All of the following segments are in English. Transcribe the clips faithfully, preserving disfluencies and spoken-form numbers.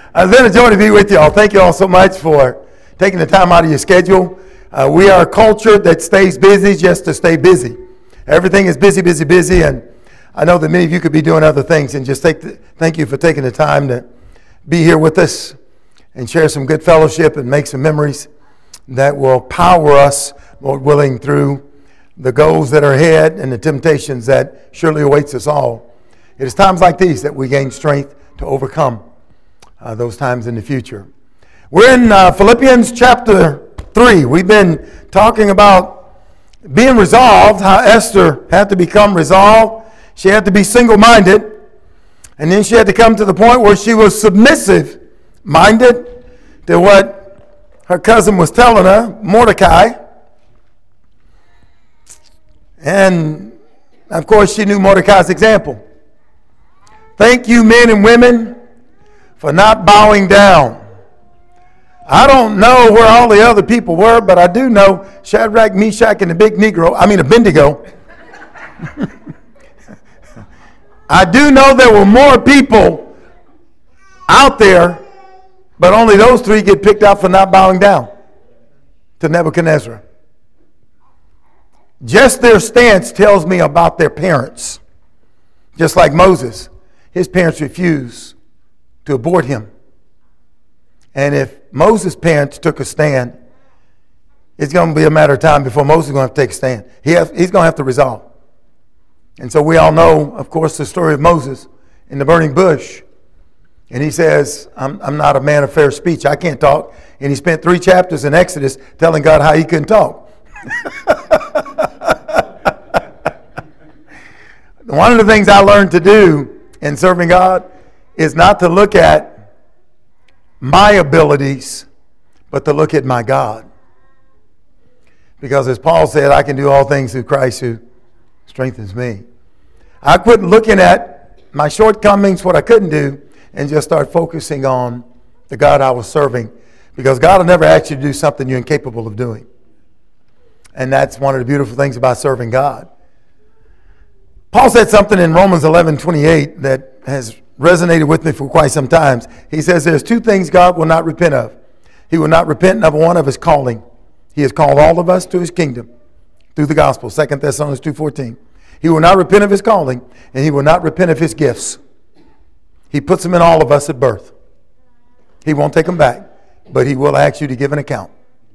Uh, it's been a joy to be with you all. Thank you all so much for taking the time out of your schedule. Uh, we are a culture that stays busy just to stay busy. Everything is busy, busy, busy, and I know that many of you could be doing other things, and just take the, thank you for taking the time to be here with us and share some good fellowship and make some memories that will power us, Lord willing, through the goals that are ahead and the temptations that surely awaits us all. It is times like these that we gain strength to overcome uh, those times in the future. We're in uh, Philippians chapter three. We've been talking about being resolved, how Esther had to become resolved. She had to be single-minded, and then she had to come to the point where she was submissive-minded to what her cousin was telling her, Mordecai. And, of course, she knew Mordecai's example. Thank you, men and women, for not bowing down. I don't know where all the other people were, but I do know Shadrach, Meshach, and the big Negro, I mean Abednego. I do know there were more people out there, but only those three get picked out for not bowing down to Nebuchadnezzar. Just their stance tells me about their parents. Just like Moses, his parents refused to abort him. And if Moses' parents took a stand, it's going to be a matter of time before Moses is going to have to take a stand. He has, he's going to have to resolve. And so we all know, of course, the story of Moses in the burning bush. And he says, I'm, I'm not a man of fair speech. I can't talk. And he spent three chapters in Exodus telling God how he couldn't talk. One of the things I learned to do in serving God is not to look at my abilities, but to look at my God. Because as Paul said, I can do all things through Christ who strengthens me. I quit looking at my shortcomings, what I couldn't do, and just start focusing on the God I was serving. Because God will never ask you to do something you're incapable of doing. And that's one of the beautiful things about serving God. Paul said something in Romans eleven twenty-eight that has resonated with me for quite some time. He says there's two things God will not repent of. He will not repent, number one, of his calling. He has called all of us to his kingdom through the gospel, Second Thessalonians two fourteen. He will not repent of his calling, and he will not repent of his gifts. He puts them in all of us at birth. He won't take them back, but he will ask you to give an account.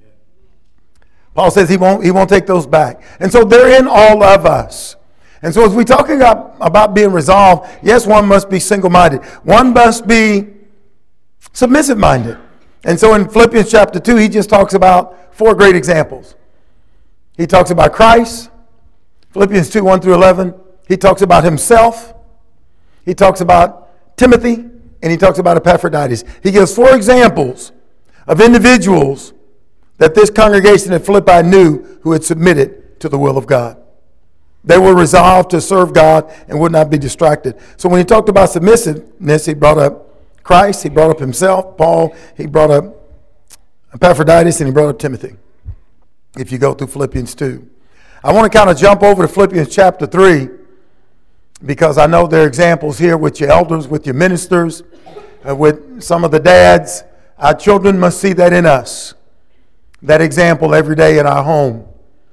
Paul says he won't, he won't take those back. And so they're in all of us. And so as we're talking about, about being resolved, yes, one must be single-minded. One must be submissive-minded. And so in Philippians chapter two, he just talks about four great examples. He talks about Christ, Philippians two, one through eleven. He talks about himself. He talks about Timothy, and he talks about Epaphroditus. He gives four examples of individuals that this congregation at Philippi knew who had submitted to the will of God. They were resolved to serve God and would not be distracted. So when he talked about submissiveness, he brought up Christ, he brought up himself, Paul, he brought up Epaphroditus, and he brought up Timothy. If you go through Philippians two. I want to kind of jump over to Philippians chapter three because I know there are examples here with your elders, with your ministers, uh, with some of the dads. Our children must see that in us, that example every day in our home.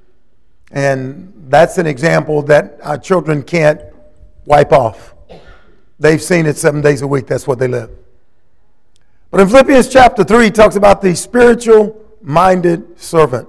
And that's an example that our children can't wipe off. They've seen it seven days a week. That's what they live. But in Philippians chapter three, he talks about the spiritual-minded servant.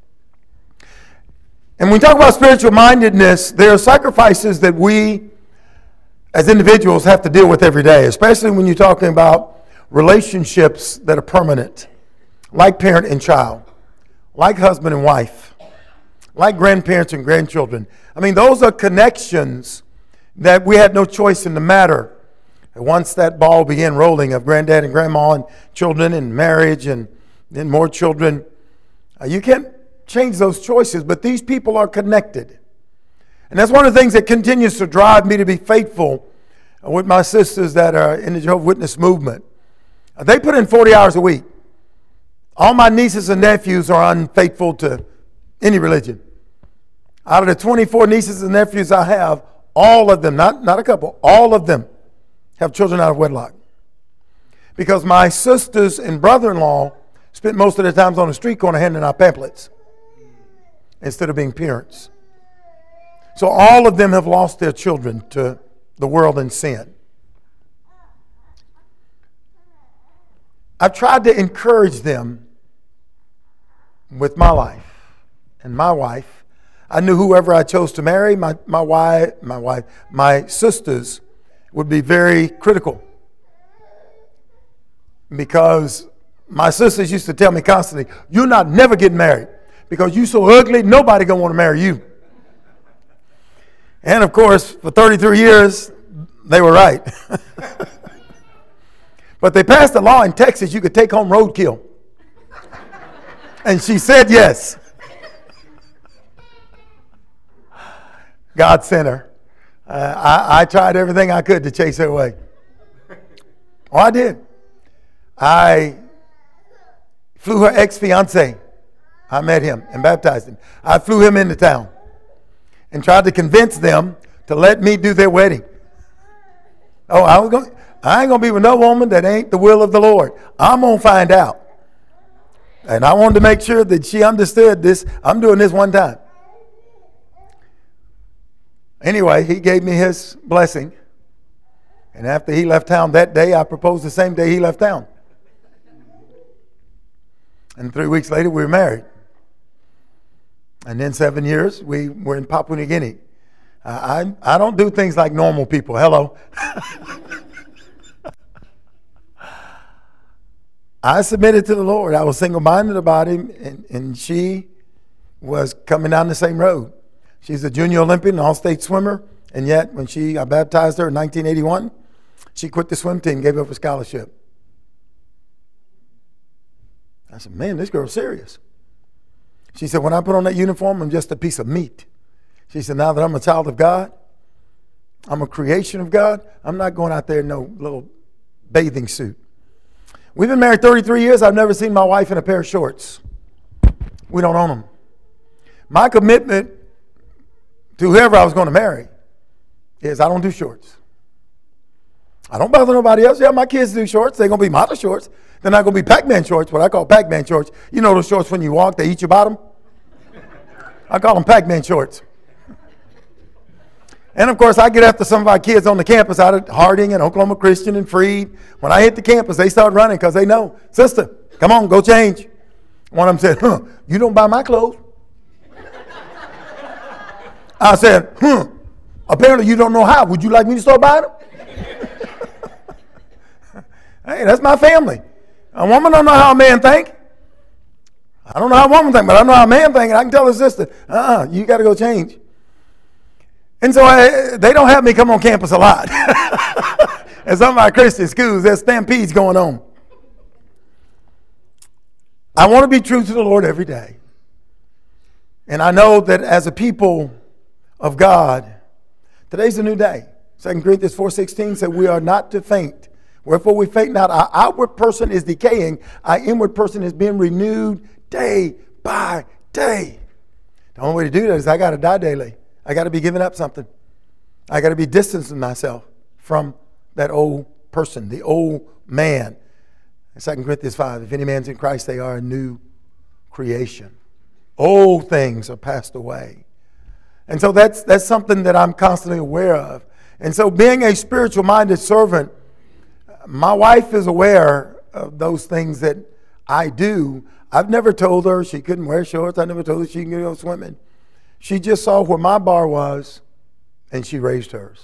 And when we talk about spiritual-mindedness, there are sacrifices that we as individuals have to deal with every day, especially when you're talking about relationships that are permanent, like parent and child, like husband and wife, like grandparents and grandchildren. I mean, those are connections that we had no choice in the matter. And once that ball began rolling of granddad and grandma and children and marriage and then more children, uh, you can't change those choices, but these people are connected. And that's one of the things that continues to drive me to be faithful with my sisters that are in the Jehovah's Witness movement. Uh, they put in forty hours a week. All my nieces and nephews are unfaithful to any religion. Out of the twenty-four nieces and nephews I have, all of them, not, not a couple, all of them have children out of wedlock. Because my sisters and brother-in-law spent most of their times on the street corner handing out pamphlets instead of being parents. So all of them have lost their children to the world and sin. I've tried to encourage them with my life and my wife. I knew whoever I chose to marry, my, my wife, my wife, my sisters would be very critical. Because my sisters used to tell me constantly, you're not never getting married because you're so ugly, nobody gonna want to marry you. And of course, for thirty-three years, they were right. But they passed a law in Texas you could take home roadkill. And she said yes. God sent her. Uh, I, I tried everything I could to chase her away. Oh, I did. I flew her ex-fiance. I met him and baptized him. I flew him into town and tried to convince them to let me do their wedding. Oh, I was going. I ain't gonna be with no woman that ain't the will of the Lord. I'm gonna find out. And I wanted to make sure that she understood this. I'm doing this one time. Anyway, he gave me his blessing. And after he left town that day, I proposed the same day he left town. And three weeks later, we were married. And then seven years, we were in Papua New Guinea. I, I, I don't do things like normal people. Hello. I submitted to the Lord. I was single-minded about him, and, and she was coming down the same road. She's a junior Olympian, an all-state swimmer, and yet when she I baptized her in nineteen eighty-one, she quit the swim team, gave up a scholarship. I said, man, this girl's serious. She said, when I put on that uniform, I'm just a piece of meat. She said, now that I'm a child of God, I'm a creation of God, I'm not going out there in no little bathing suit. We've been married thirty-three years. I've never seen my wife in a pair of shorts. We don't own them. My commitment to whoever I was going to marry is I don't do shorts. I don't bother nobody else. Yeah, my kids do shorts. They're going to be model shorts. They're not going to be Pac-Man shorts, what I call Pac-Man shorts. You know those shorts when you walk, they eat your bottom? I call them Pac-Man shorts. And of course, I get after some of our kids on the campus out at Harding and Oklahoma Christian and Freed. When I hit the campus, they start running because they know, sister, come on, go change. One of them said, huh, you don't buy my clothes? I said, huh, apparently you don't know how. Would you like me to start buying them? Hey, that's my family. A woman don't know how a man think. I don't know how a woman think, but I know how a man think, and I can tell her sister, uh-uh, you got to go change. And so I, they don't have me come on campus a lot. At some of our Christian schools, there's stampedes going on. I want to be true to the Lord every day. And I know that as a people of God, today's a new day. Second Corinthians four sixteen said we are not to faint. Wherefore we faint not. Our outward person is decaying. Our inward person is being renewed day by day. The only way to do that is I got to die daily. I got to be giving up something. I got to be distancing myself from that old person, the old man. Second Corinthians five, if any man's in Christ, they are a new creation. Old things are passed away. And so that's that's something that I'm constantly aware of. And so being a spiritual-minded servant, my wife is aware of those things that I do. I've never told her she couldn't wear shorts. I never told her she can go swimming. She just saw where my bar was, and she raised hers.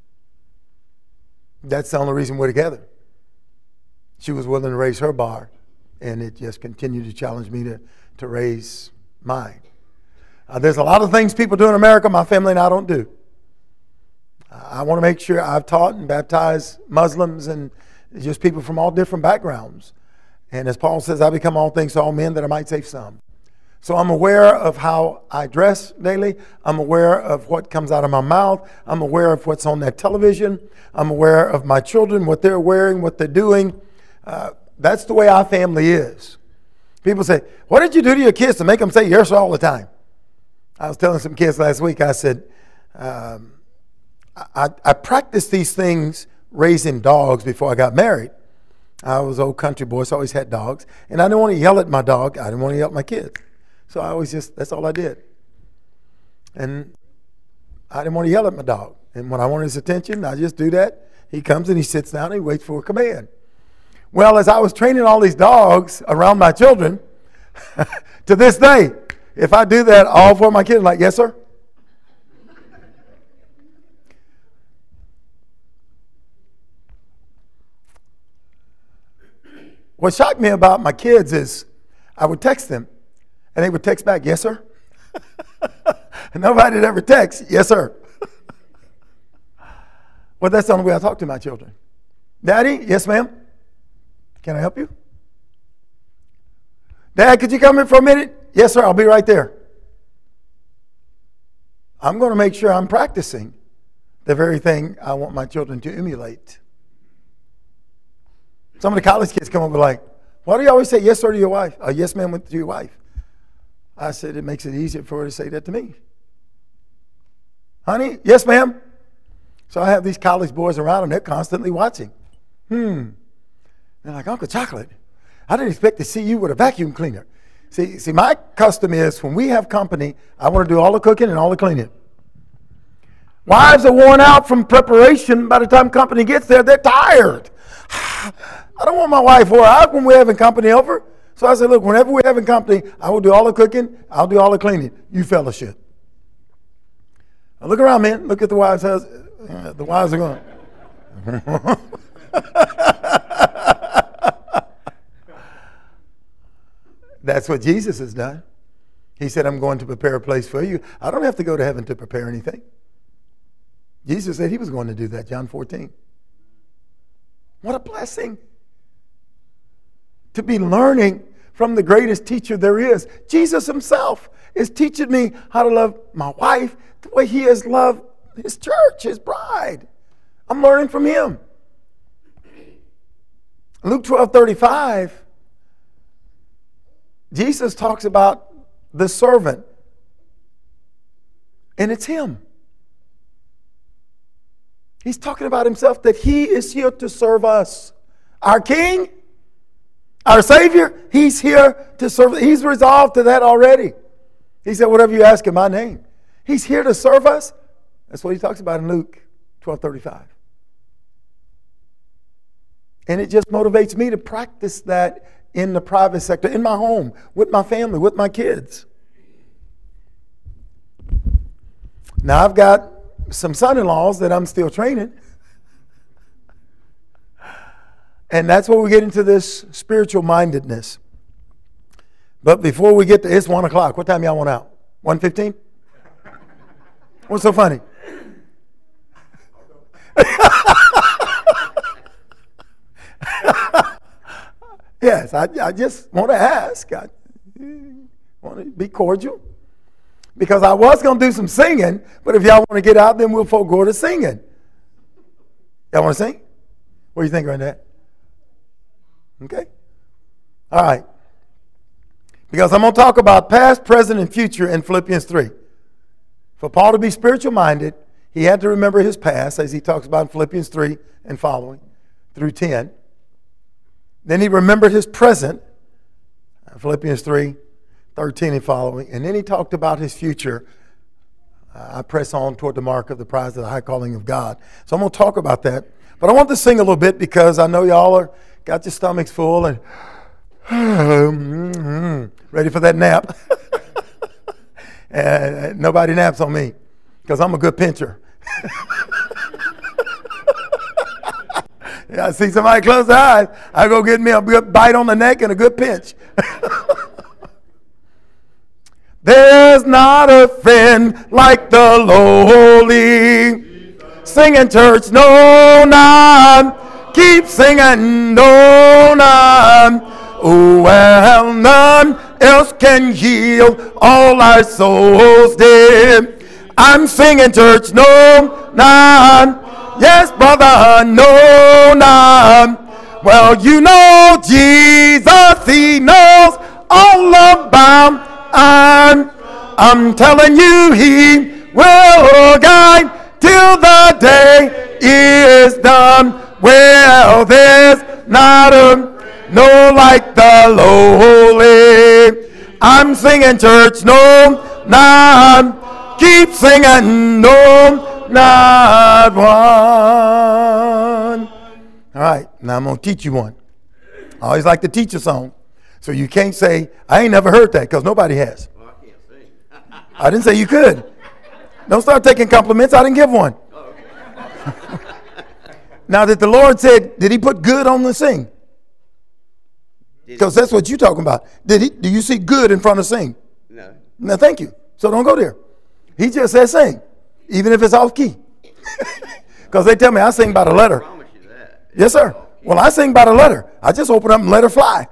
That's the only reason we're together. She was willing to raise her bar, and it just continued to challenge me to, to raise mine. Uh, there's a lot of things people do in America my family and I don't do. I want to make sure I've taught and baptized Muslims and just people from all different backgrounds. And as Paul says, I become all things to all men that I might save some. So I'm aware of how I dress daily. I'm aware of what comes out of my mouth. I'm aware of what's on that television. I'm aware of my children, what they're wearing, what they're doing. Uh, that's the way our family is. People say, what did you do to your kids to make them say yes all the time? I was telling some kids last week, I said, um, I, I practiced these things raising dogs before I got married. I was an old country boy, so I always had dogs. And I didn't want to yell at my dog. I didn't want to yell at my kids. So I always just, that's all I did. And I didn't want to yell at my dog. And when I wanted his attention, I just do that. He comes and he sits down and he waits for a command. Well, as I was training all these dogs around my children, to this day, if I do that, all four of my kids are like, yes, sir. What shocked me about my kids is I would text them, and they would text back, yes, sir. And nobody would ever text, yes, sir. Well, that's the only way I talk to my children. Daddy, yes, ma'am. Can I help you? Dad, could you come in for a minute? Yes, sir, I'll be right there. I'm going to make sure I'm practicing the very thing I want my children to emulate. Some of the college kids come over like, why do you always say yes, sir, to your wife? Uh, yes, ma'am, to your wife. I said, it makes it easier for her to say that to me. Honey, yes, ma'am. So I have these college boys around and they're constantly watching. Hmm. They're like, Uncle Chocolate, I didn't expect to see you with a vacuum cleaner. See, see, my custom is when we have company, I want to do all the cooking and all the cleaning. Wives are worn out from preparation. By the time company gets there, they're tired. I don't want my wife wore out when we're having company over. So I said, look, whenever we're having company, I will do all the cooking, I'll do all the cleaning. You fellowship. Now look around, man. Look at the wives' house. Uh, the wives are going. That's what Jesus has done. He said, I'm going to prepare a place for you. I don't have to go to heaven to prepare anything. Jesus said he was going to do that, John fourteen. What a blessing to be learning from the greatest teacher there is. Jesus himself is teaching me how to love my wife the way he has loved his church, his bride. I'm learning from him. Luke twelve thirty-five, Jesus talks about the servant, and it's him. He's talking about himself, that he is here to serve us. Our King, our Savior, he's here to serve. He's resolved to that already. He said, whatever you ask in my name. He's here to serve us. That's what he talks about in Luke twelve thirty-five. And it just motivates me to practice that in the private sector, in my home, with my family, with my kids. Now, I've got some son-in-laws that I'm still training. And that's where we get into this spiritual mindedness. But before we get to, it's one o'clock. What time y'all want out? one fifteen? What's so funny? Yes, I, I just want to ask. I want to be cordial. Because I was going to do some singing, but if y'all want to get out, then we'll forego the singing. Y'all want to sing? What do you think right now? Okay. All right. Because I'm going to talk about past, present, and future in Philippians three. For Paul to be spiritual minded, he had to remember his past, as he talks about in Philippians three and following through ten. Then he remembered his present, Philippians three, thirteen and following. And then he talked about his future. Uh, I press on toward the mark of the prize of the high calling of God. So I'm going to talk about that. But I want to sing a little bit because I know y'all are got your stomachs full and ready for that nap. And nobody naps on me because I'm a good pincher. Yeah, I see somebody close their eyes, I go get me a good bite on the neck and a good pinch. There's not a friend like the lowly. Singing church, no, none. Keep singing, no, none. Oh, well, none else can heal all our souls dead. I'm singing church, no, none. Yes, brother, no, none. Well, you know Jesus, he knows all about. I'm, I'm telling you, he will guide till the day is done. Well, there's not a, no like the lowly. I'm singing, church, no, not, keep singing, no, not one. All right, now I'm going to teach you one. I always like to teach a song. So you can't say, I ain't never heard that, because nobody has. Well, I can't sing. I didn't say you could. Don't start taking compliments. I didn't give one. Oh, okay. Now that the Lord said, did he put good on the sing? Because that's what you're talking about. Did he? Do you see good in front of sing? No. No, thank you. So don't go there. He just says sing, even if it's off key. Because they tell me I sing by the letter. I promise you that. Yes, sir. Well, I sing by the letter. I just open up and let her fly.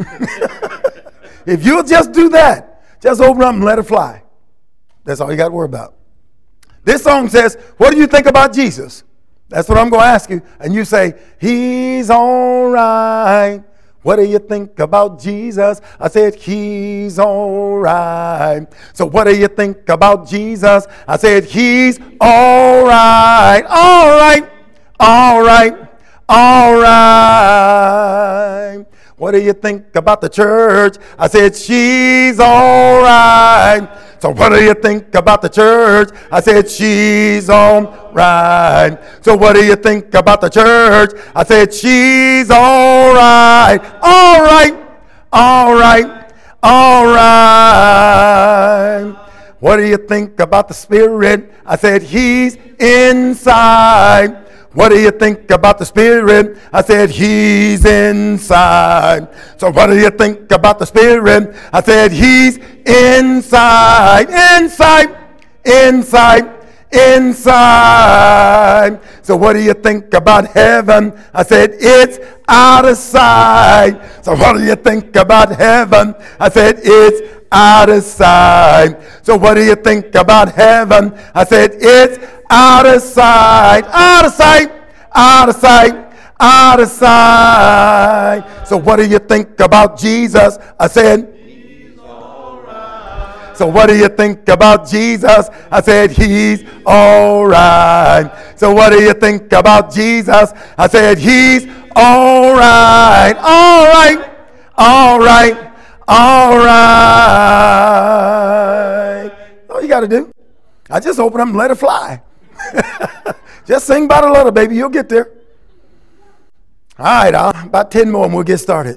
If you'll just do that, just open up and let her fly. That's all you got to worry about. This song says, what do you think about Jesus? That's what I'm going to ask you. And you say, he's all right. What do you think about Jesus? I said, he's all right. So what do you think about Jesus? I said, he's all right. All right. All right. All right. What do you think about the church? I said, she's all right. So what do you think about the church? I said, she's all right. So what do you think about the church? I said, she's all right. All right. All right. All right. What do you think about the Spirit? I said, he's inside. What do you think about the Spirit? I said, he's inside. So what do you think about the Spirit? I said, he's inside, inside, inside, inside. So what do you think about heaven? I said, it's out of sight. So what do you think about heaven? I said, it's out of sight. So what do you think about heaven? I said, it's out of sight, out of sight, out of sight, out of sight. So what do you think about Jesus? I said, he's all right. So what do you think about Jesus? I said, he's all right. So what do you think about Jesus? I said, he's all right, all right, all right, all right. All you got to do, I just open up and let it fly. Just sing by the letter, baby. You'll get there. All right, I'll, about ten more and we'll get started.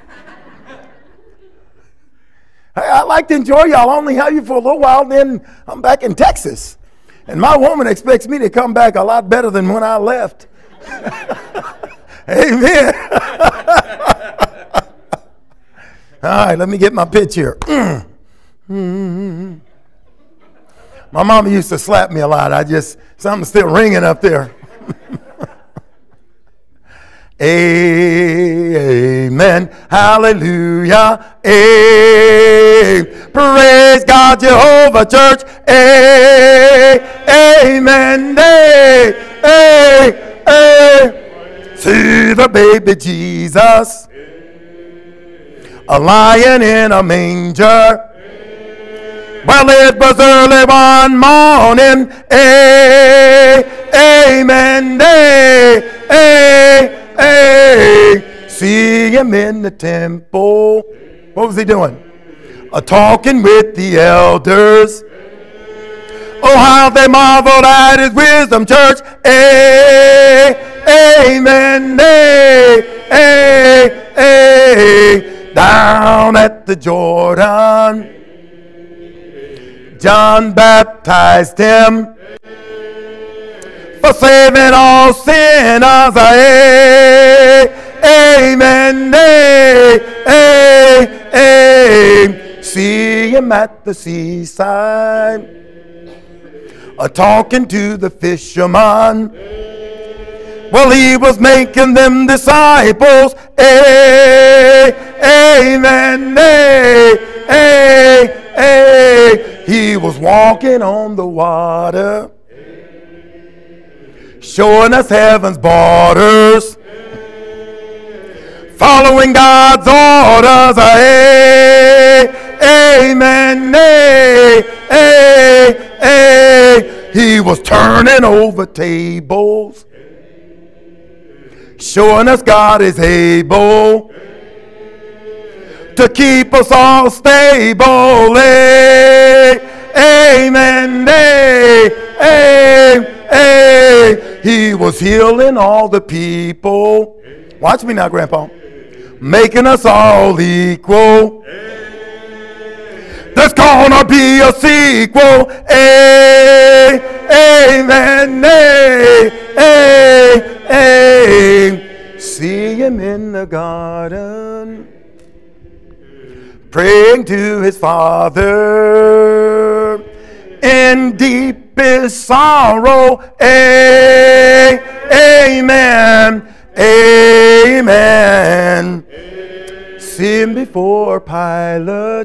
Hey, I like to enjoy y'all. I only have you for a little while, then I'm back in Texas. And my woman expects me to come back a lot better than when I left. Amen. All right, let me get my pitch here. Mm. Mm-hmm. My mama used to slap me a lot. I just, something's still ringing up there. Amen. Hallelujah. Amen. Praise God, Jehovah Church. Amen. Amen. See the baby Jesus, a lion in a manger. Well, it was early one morning, amen, amen. See him in the temple. What was he doing? A talking with the elders. Oh, how they marveled at his wisdom, church, amen, amen. Down at the Jordan, John baptized him for saving all sinners. Amen. Amen. See him at the seaside, a talking to the fisherman. Well, he was making them disciples. Amen. Amen. He was walking on the water, showing us heaven's borders, following God's orders. Amen. He was turning over tables, showing us God is able to keep us all stable. Amen. Amen. He was healing all the people. Watch me now, Grandpa. Making us all equal. There's gonna be a sequel. Amen. Amen. See him in the garden, praying to his Father in deepest sorrow. Amen. Amen. See him before Pilate,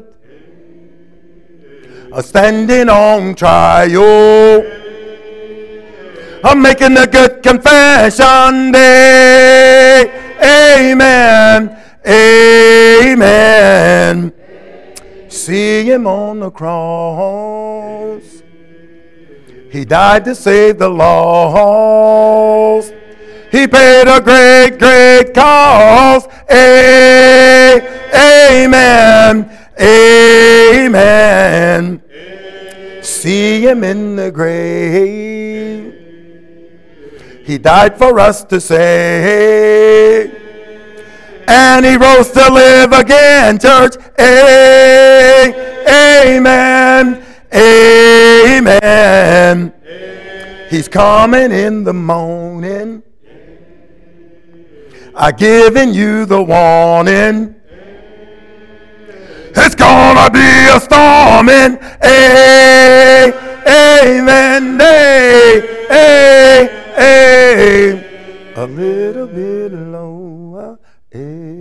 a standing on trial, I'm making a good confession. Amen. Amen. See him on the cross. He died to save the lost. He paid a great, great cost. Amen. Amen. See him in the grave. He died for us to save. And he rose to live again, church. Amen. Amen. He's coming in the morning. I've given you the warning. It's gonna be a storming. Amen. Amen. A little bit lower. A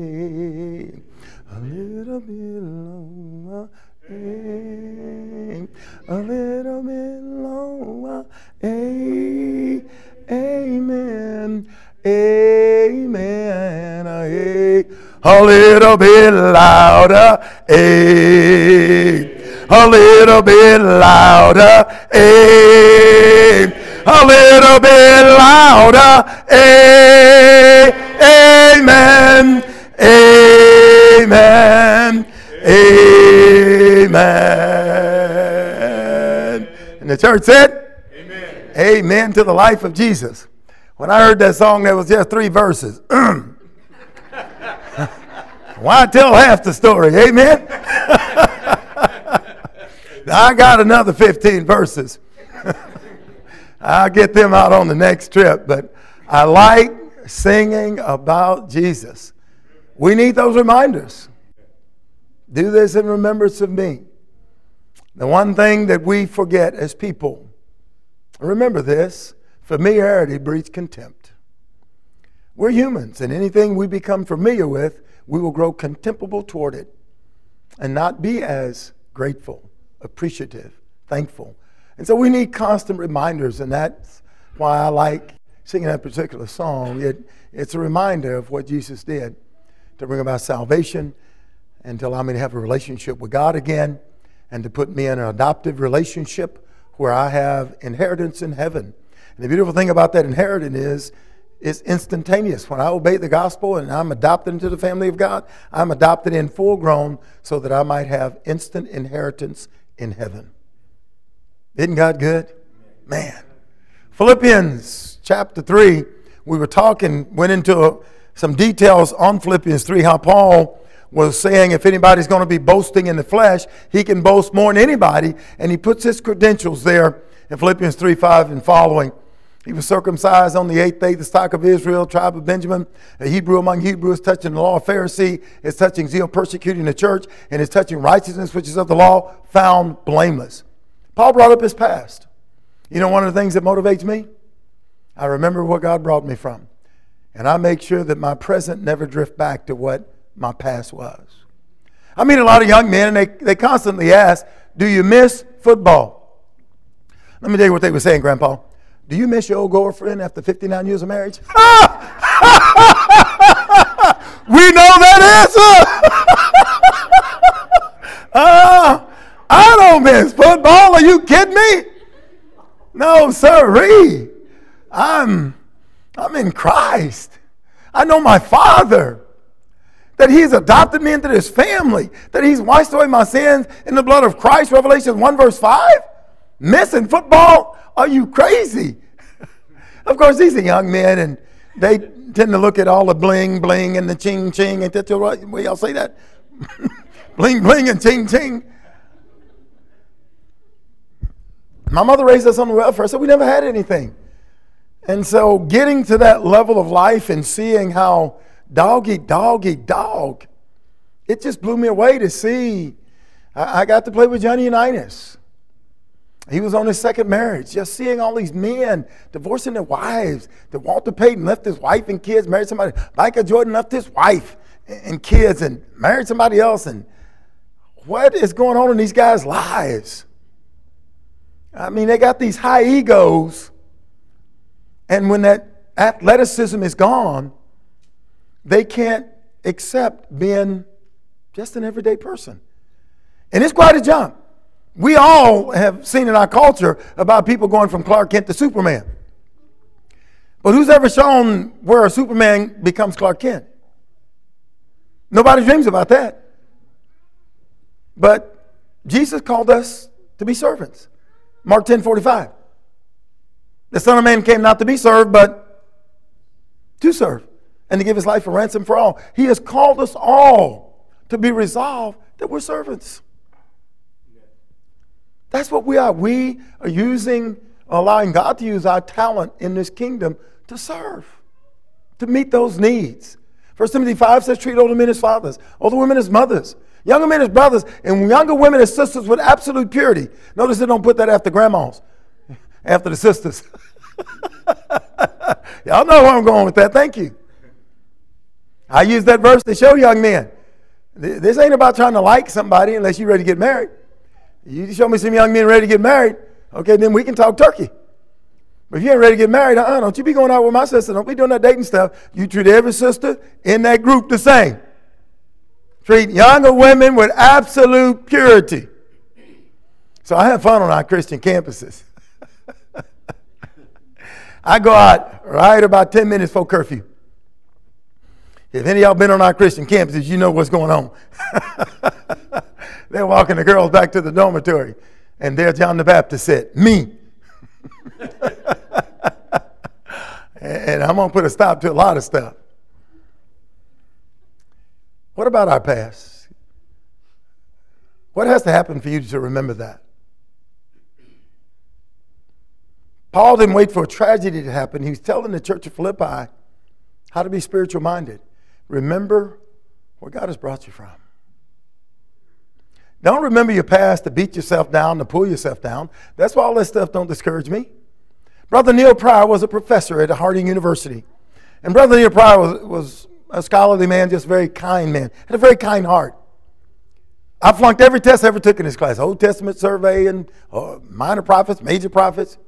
little bit lower. A little bit lower. Amen. Amen. A little bit louder. A little bit louder. A little bit louder. Amen. Amen. Amen. And the church said, Amen. Amen to the life of Jesus. When I heard that song, there was just three verses. Why tell half the story? Amen. I got another fifteen verses. I'll get them out on the next trip. But I like singing about Jesus. We need those reminders. Do this in remembrance of me. The one thing that we forget as people, remember this, familiarity breeds contempt. We're humans, and anything we become familiar with, we will grow contemptible toward it and not be as grateful, appreciative, thankful. And so we need constant reminders, and that's why I like singing that particular song. It, it's a reminder of what Jesus did to bring about salvation and to allow me to have a relationship with God again and to put me in an adoptive relationship where I have inheritance in heaven. And the beautiful thing about that inheritance is it's instantaneous. When I obey the gospel and I'm adopted into the family of God, I'm adopted in full grown so that I might have instant inheritance in heaven. Isn't God good? Man. Philippians chapter three, we were talking, went into some details on Philippians three, how Paul was saying if anybody's going to be boasting in the flesh, he can boast more than anybody. And he puts his credentials there in Philippians three, five and following. He was circumcised on the eighth day, the stock of Israel, tribe of Benjamin, a Hebrew among Hebrews, touching the law of Pharisee, is touching zeal, persecuting the church, and is touching righteousness, which is of the law, found blameless. Paul brought up his past. You know, one of the things that motivates me? I remember where God brought me from. And I make sure that my present never drift back to what my past was. I meet a lot of young men, and they, they constantly ask, do you miss football? Let me tell you what they were saying, Grandpa. Do you miss your old girlfriend after fifty-nine years of marriage? We know that answer. uh, I don't miss football. Are you kidding me? No, sirree. I'm, I'm in Christ. I know my Father. That He's adopted me into this family. That He's washed away my sins in the blood of Christ. Revelation one verse five. Missing football? Are you crazy? Of course, these are young men, and they tend to look at all the bling, bling, and the ching, ching. Ain't that the way y'all say that? Bling, bling, and ching, ching. My mother raised us on the welfare, so we never had anything. And so getting to that level of life and seeing how dog eat dog eat dog, it just blew me away to see. I, I got to play with Johnny Unitas. He was on his second marriage. Just seeing all these men divorcing their wives. That Walter Payton left his wife and kids, married somebody. Michael Jordan left his wife and kids and married somebody else. And what is going on in these guys' lives? I mean, they got these high egos. And when that athleticism is gone, they can't accept being just an everyday person. And it's quite a jump. We all have seen in our culture about people going from Clark Kent to Superman. But who's ever shown where a Superman becomes Clark Kent? Nobody dreams about that. But Jesus called us to be servants. Mark ten forty-five. The Son of Man came not to be served, but to serve, and to give His life a ransom for all. He has called us all to be resolved that we're servants. That's what we are. We are using, allowing God to use our talent in this kingdom to serve, to meet those needs. First Timothy five says, treat older men as fathers, older women as mothers, younger men as brothers, and younger women as sisters with absolute purity. Notice they don't put that after grandmas, after the sisters. Y'all know where I'm going with that. Thank you. I use that verse to show young men. This ain't about trying to like somebody unless you're ready to get married. You show me some young men ready to get married, okay, then we can talk turkey. But if you ain't ready to get married, uh-uh, don't you be going out with my sister. Don't be doing that dating stuff. You treat every sister in that group the same. Treat younger women with absolute purity. So I have fun on our Christian campuses. I go out right about ten minutes before curfew. If any of y'all been on our Christian campuses, you know what's going on. They're walking the girls back to the dormitory, and there John the Baptist said, me. And I'm going to put a stop to a lot of stuff. What about our past? What has to happen for you to remember that? Paul didn't wait for a tragedy to happen. He was telling the church of Philippi how to be spiritual minded. Remember where God has brought you from. Don't remember your past to beat yourself down, to pull yourself down. That's why all that stuff don't discourage me. Brother Neil Pryor was a professor at Harding University. And Brother Neil Pryor was, was a scholarly man, just a very kind man. Had a very kind heart. I flunked every test I ever took in his class. Old Testament survey and uh, minor prophets, major prophets.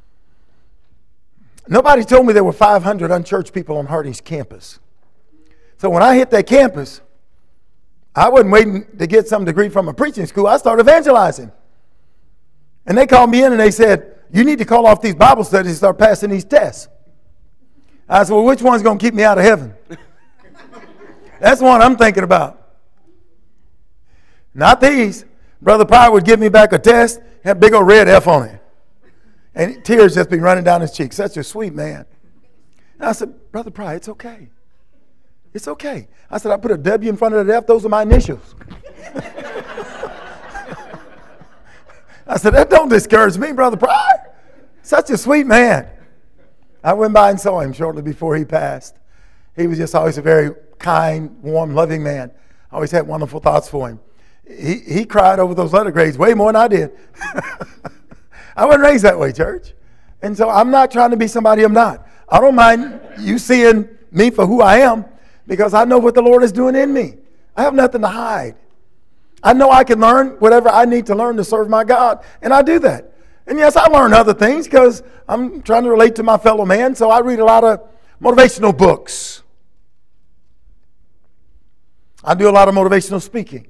Nobody told me there were five hundred unchurched people on Harding's campus. So when I hit that campus, I wasn't waiting to get some degree from a preaching school. I started evangelizing. And they called me in and they said, you need to call off these Bible studies and start passing these tests. I said, well, which one's going to keep me out of heaven? That's the one I'm thinking about. Not these. Brother Pryor would give me back a test, had a big old red F on it. And tears just be running down his cheeks. Such a sweet man. And I said, Brother Pryor, it's okay. It's okay. I said, I put a W in front of the F. Those are my initials. I said, that don't discourage me, Brother Pryor. Such a sweet man. I went by and saw him shortly before he passed. He was just always a very kind, warm, loving man. I always had wonderful thoughts for him. He, he cried over those letter grades way more than I did. I wasn't raised that way, church. And so I'm not trying to be somebody I'm not. I don't mind you seeing me for who I am, because I know what the Lord is doing in me. I have nothing to hide. I know I can learn whatever I need to learn to serve my God, and I do that. And yes, I learn other things because I'm trying to relate to my fellow man, so I read a lot of motivational books. I do a lot of motivational speaking.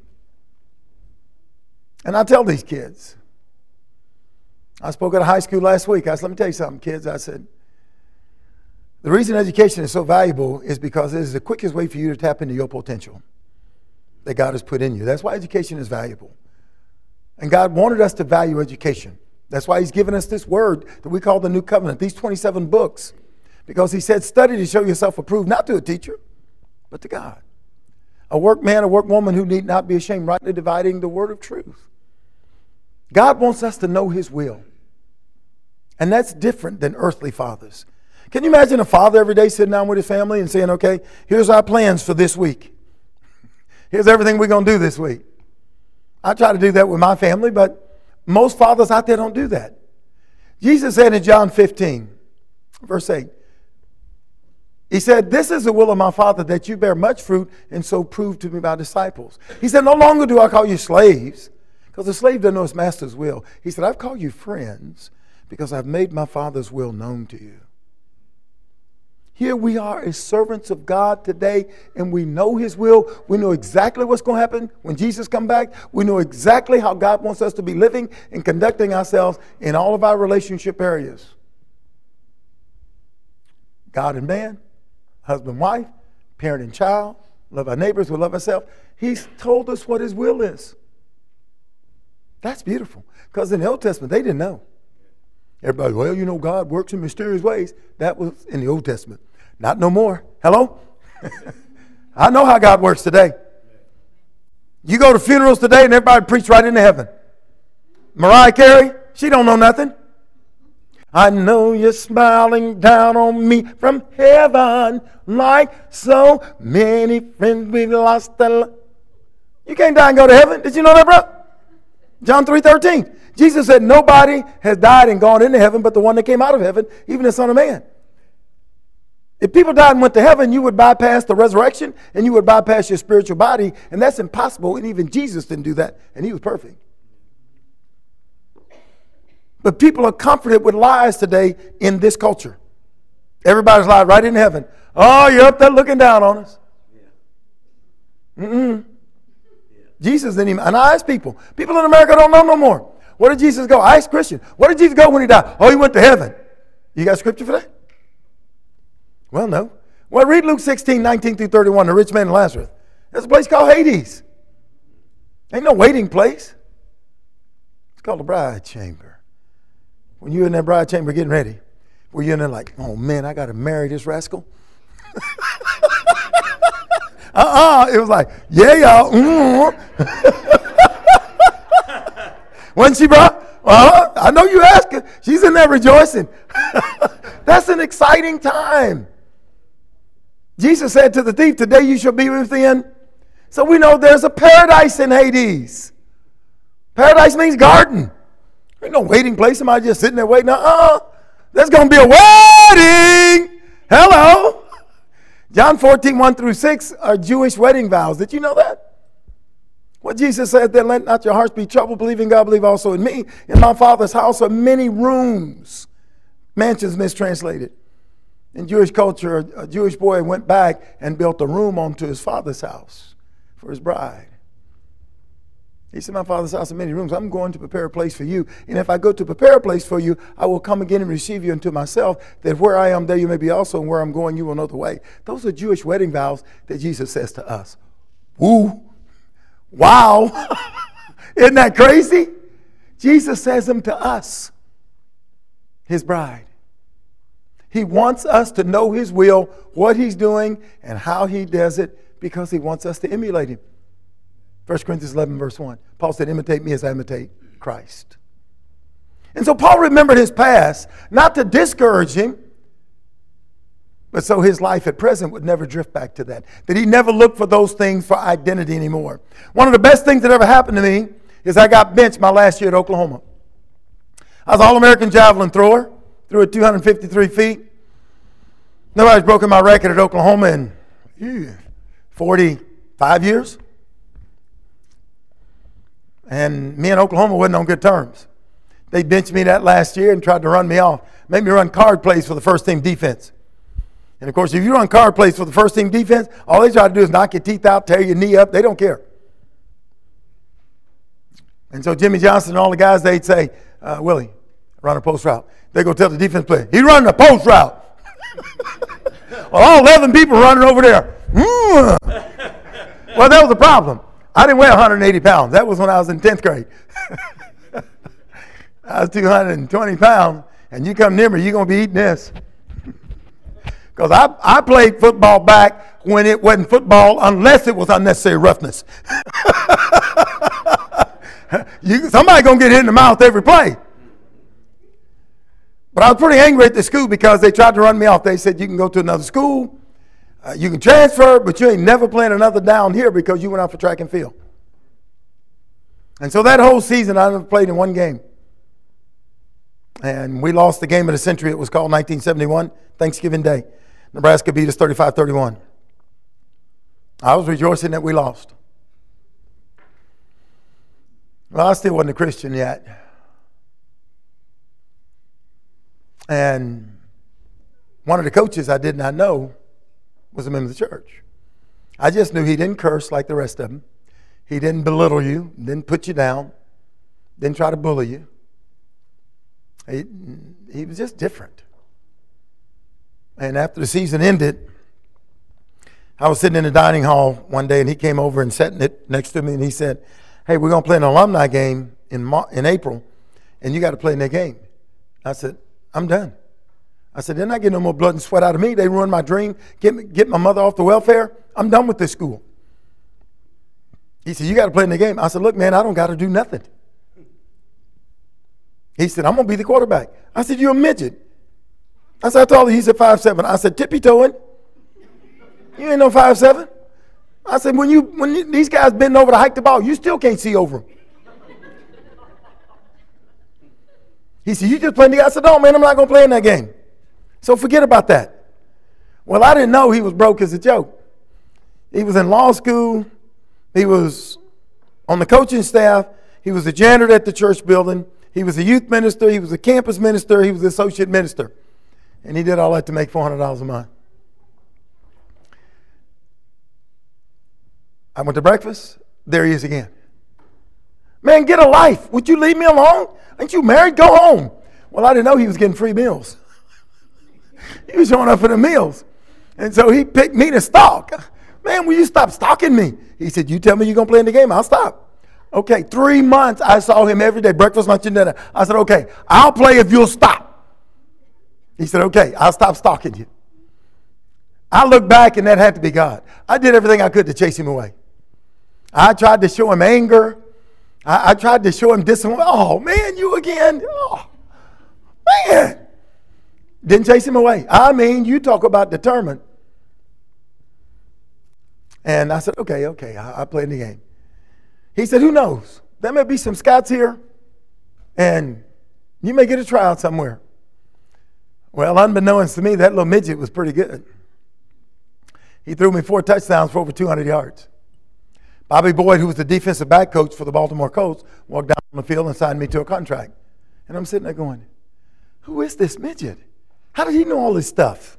And I tell these kids, I spoke at a high school last week. I said, let me tell you something, kids. I said, The reason education is so valuable is because it is the quickest way for you to tap into your potential that God has put in you. That's why education is valuable. And God wanted us to value education. That's why he's given us this word that we call the New Covenant, these twenty-seven books. Because he said, study to show yourself approved, not to a teacher, but to God. A workman, a workwoman who need not be ashamed, rightly dividing the word of truth. God wants us to know his will. And that's different than earthly fathers. Can you imagine a father every day sitting down with his family and saying, okay, here's our plans for this week. Here's everything we're going to do this week. I try to do that with my family, but most fathers out there don't do that. Jesus said in John fifteen, verse eight, he said, this is the will of my Father, that you bear much fruit and so prove to be my disciples. He said, no longer do I call you slaves, because the slave doesn't know his master's will. He said, I've called you friends because I've made my Father's will known to you. Here we are as servants of God today, and we know his will. We know exactly what's going to happen when Jesus comes back. We know exactly how God wants us to be living and conducting ourselves in all of our relationship areas. God and man, husband and wife, parent and child, love our neighbors, we love ourselves. He's told us what his will is. That's beautiful. Because in the Old Testament, they didn't know. Everybody, well, you know, God works in mysterious ways. That was in the Old Testament. Not no more. Hello? I know how God works today. You go to funerals today and everybody preach right into heaven. Mariah Carey, she don't know nothing. I know you're smiling down on me from heaven like so many friends we've lost. The you can't die and go to heaven. Did you know that, bro? John three thirteen. Jesus said nobody has died and gone into heaven but the one that came out of heaven, even the Son of Man. If people died and went to heaven, you would bypass the resurrection and you would bypass your spiritual body, and that's impossible, and even Jesus didn't do that, and he was perfect. But people are comforted with lies today in this culture. Everybody's lied right in heaven. Oh, you're up there looking down on us. Mm-mm. Jesus didn't even, and I ask people, people in America don't know no more. Where did Jesus go? I asked Christian, where did Jesus go when he died? Oh, he went to heaven. You got scripture for that? Well, no. Well, read Luke sixteen, nineteen through thirty-one, the rich man and Lazarus. There's a place called Hades. Ain't no waiting place. It's called the bride chamber. When you're in that bride chamber getting ready, were you in there like, oh man, I got to marry this rascal? uh-uh. It was like, yeah, y'all. Mm-hmm. Wasn't she, bro? Uh-huh. I know you asked her. She's in there rejoicing. That's an exciting time. Jesus said to the thief, today you shall be within. So we know there's a paradise in Hades. Paradise means garden. There's no waiting place. Somebody just sitting there waiting. Uh-uh. There's going to be a wedding. Hello. John fourteen, one through six are Jewish wedding vows. Did you know that? What Jesus said, then let not your hearts be troubled. Believe in God, believe also in me. In my Father's house are many rooms. Mansions mistranslated. In Jewish culture, a Jewish boy went back and built a room onto his father's house for his bride. He said, my Father's house are many rooms. I'm going to prepare a place for you. And if I go to prepare a place for you, I will come again and receive you unto myself, that where I am, there you may be also, and where I'm going, you will know the way. Those are Jewish wedding vows that Jesus says to us. Woo! Wow! Isn't that crazy? Jesus says them to us, his bride. He wants us to know his will, what he's doing, and how he does it, because he wants us to emulate him. First Corinthians eleven, verse one. Paul said, imitate me as I imitate Christ. And so Paul remembered his past, not to discourage him, but so his life at present would never drift back to that. That he never looked for those things for identity anymore. One of the best things that ever happened to me is I got benched my last year at Oklahoma. I was an All-American javelin thrower, threw it two hundred fifty-three feet. Nobody's broken my record at Oklahoma in ew, forty-five years. And me and Oklahoma wasn't on good terms. They benched me that last year and tried to run me off. Made me run card plays for the first team defense. And of course, if you run card plays for the first team defense, all they try to do is knock your teeth out, tear your knee up. They don't care. And so Jimmy Johnson and all the guys, they'd say, uh, Willie, run a post route. They go tell the defense player, he's running a post route. Well, all eleven people running over there. Mm. Well, that was the problem. I didn't weigh one hundred eighty pounds. That was when I was in tenth grade. I was two hundred twenty pounds, and you come near me, you're going to be eating this. Because I, I played football back when it wasn't football unless it was unnecessary roughness. you, somebody going to get hit in the mouth every play. But I was pretty angry at the school because they tried to run me off. They said, you can go to another school, uh, you can transfer, but you ain't never playing another down here because you went out for track and field. And so that whole season, I never played in one game. And we lost the game of the century. It was called nineteen seventy-one, Thanksgiving Day. Nebraska beat us thirty-five thirty-one. I was rejoicing that we lost. Well, I still wasn't a Christian yet. And one of the coaches I did not know was a member of the church. I just knew he didn't curse like the rest of them. He didn't belittle you, didn't put you down, didn't try to bully you. He, he was just different. And after the season ended, I was sitting in the dining hall one day, and he came over and sat next to me, and he said, hey, we're going to play an alumni game in Mar- in April, and you got to play in that game. I said, I'm done. I said, they're not getting no more blood and sweat out of me. They ruined my dream, get, me, get my mother off the welfare. I'm done with this school. He said, you got to play in the game. I said, look, man, I don't got to do nothing. He said, I'm going to be the quarterback. I said, you're a midget. I said, I told you, he said five seven. I said, tippy-toeing. You ain't no five seven. I said, when you when you, these guys bend over to hike the ball, you still can't see over them. He said, you just playing the game? I said, no, man, I'm not going to play in that game. So forget about that. Well, I didn't know he was broke as a joke. He was in law school. He was on the coaching staff. He was a janitor at the church building. He was a youth minister. He was a campus minister. He was an associate minister. And he did all that to make four hundred dollars a month. I went to breakfast. There he is again. Man, get a life. Would you leave me alone? Ain't you married? Go home. Well, I didn't know he was getting free meals. He was showing up for the meals. And so he picked me to stalk. Man, will you stop stalking me? He said, you tell me you're going to play in the game, I'll stop. Okay, three months I saw him every day, breakfast, lunch, and dinner. I said, okay, I'll play if you'll stop. He said, okay, I'll stop stalking you. I look back, and that had to be God. I did everything I could to chase him away. I tried to show him anger. I, I tried to show him discipline. Oh, man, you again. Oh, man. Didn't chase him away. I mean, you talk about determined. And I said, okay, okay, I, I played the game. He said, who knows? There may be some scouts here, and you may get a tryout somewhere. Well, unbeknownst to me, that little midget was pretty good. He threw me four touchdowns for over two hundred yards. Bobby Boyd, who was the defensive back coach for the Baltimore Colts, walked down on the field and signed me to a contract. And I'm sitting there going, who is this midget? How did he know all this stuff?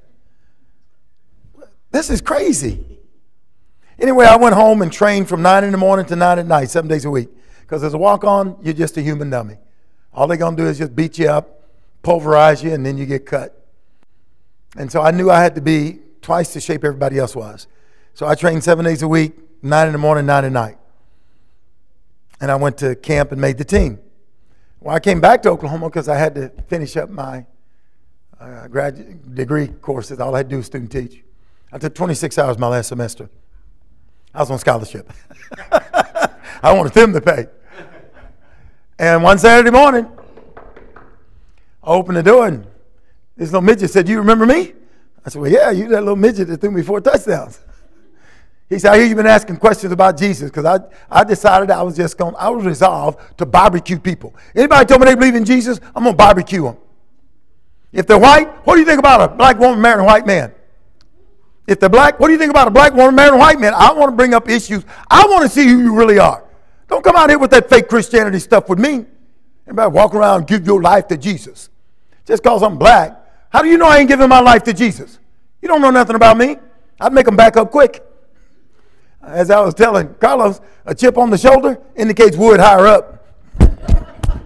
This is crazy. Anyway, I went home and trained from nine in the morning to nine at night, seven days a week. Because as a walk-on, you're just a human dummy. All they're going to do is just beat you up, pulverize you, and then you get cut. And so I knew I had to be twice the shape everybody else was. So I trained seven days a week, nine in the morning, nine at night. And I went to camp and made the team. Well, I came back to Oklahoma because I had to finish up my uh, graduate degree courses. All I had to do was student teach. I took twenty-six hours my last semester. I was on scholarship. I wanted them to pay. And one Saturday morning, I opened the door, and this little midget said, you remember me? I said, well, yeah, you that little midget that threw me four touchdowns. He said, I hear you've been asking questions about Jesus, because I, I decided I was just going, I was resolved to barbecue people. Anybody told me they believe in Jesus, I'm going to barbecue them. If they're white, what do you think about a black woman marrying a white man? If they're black, what do you think about a black woman marrying a white man? I want to bring up issues. I want to see who you really are. Don't come out here with that fake Christianity stuff with me. Everybody walk around and give your life to Jesus. Just because I'm black. How do you know I ain't giving my life to Jesus? You don't know nothing about me. I'd make them back up quick. As I was telling Carlos, a chip on the shoulder indicates wood higher up.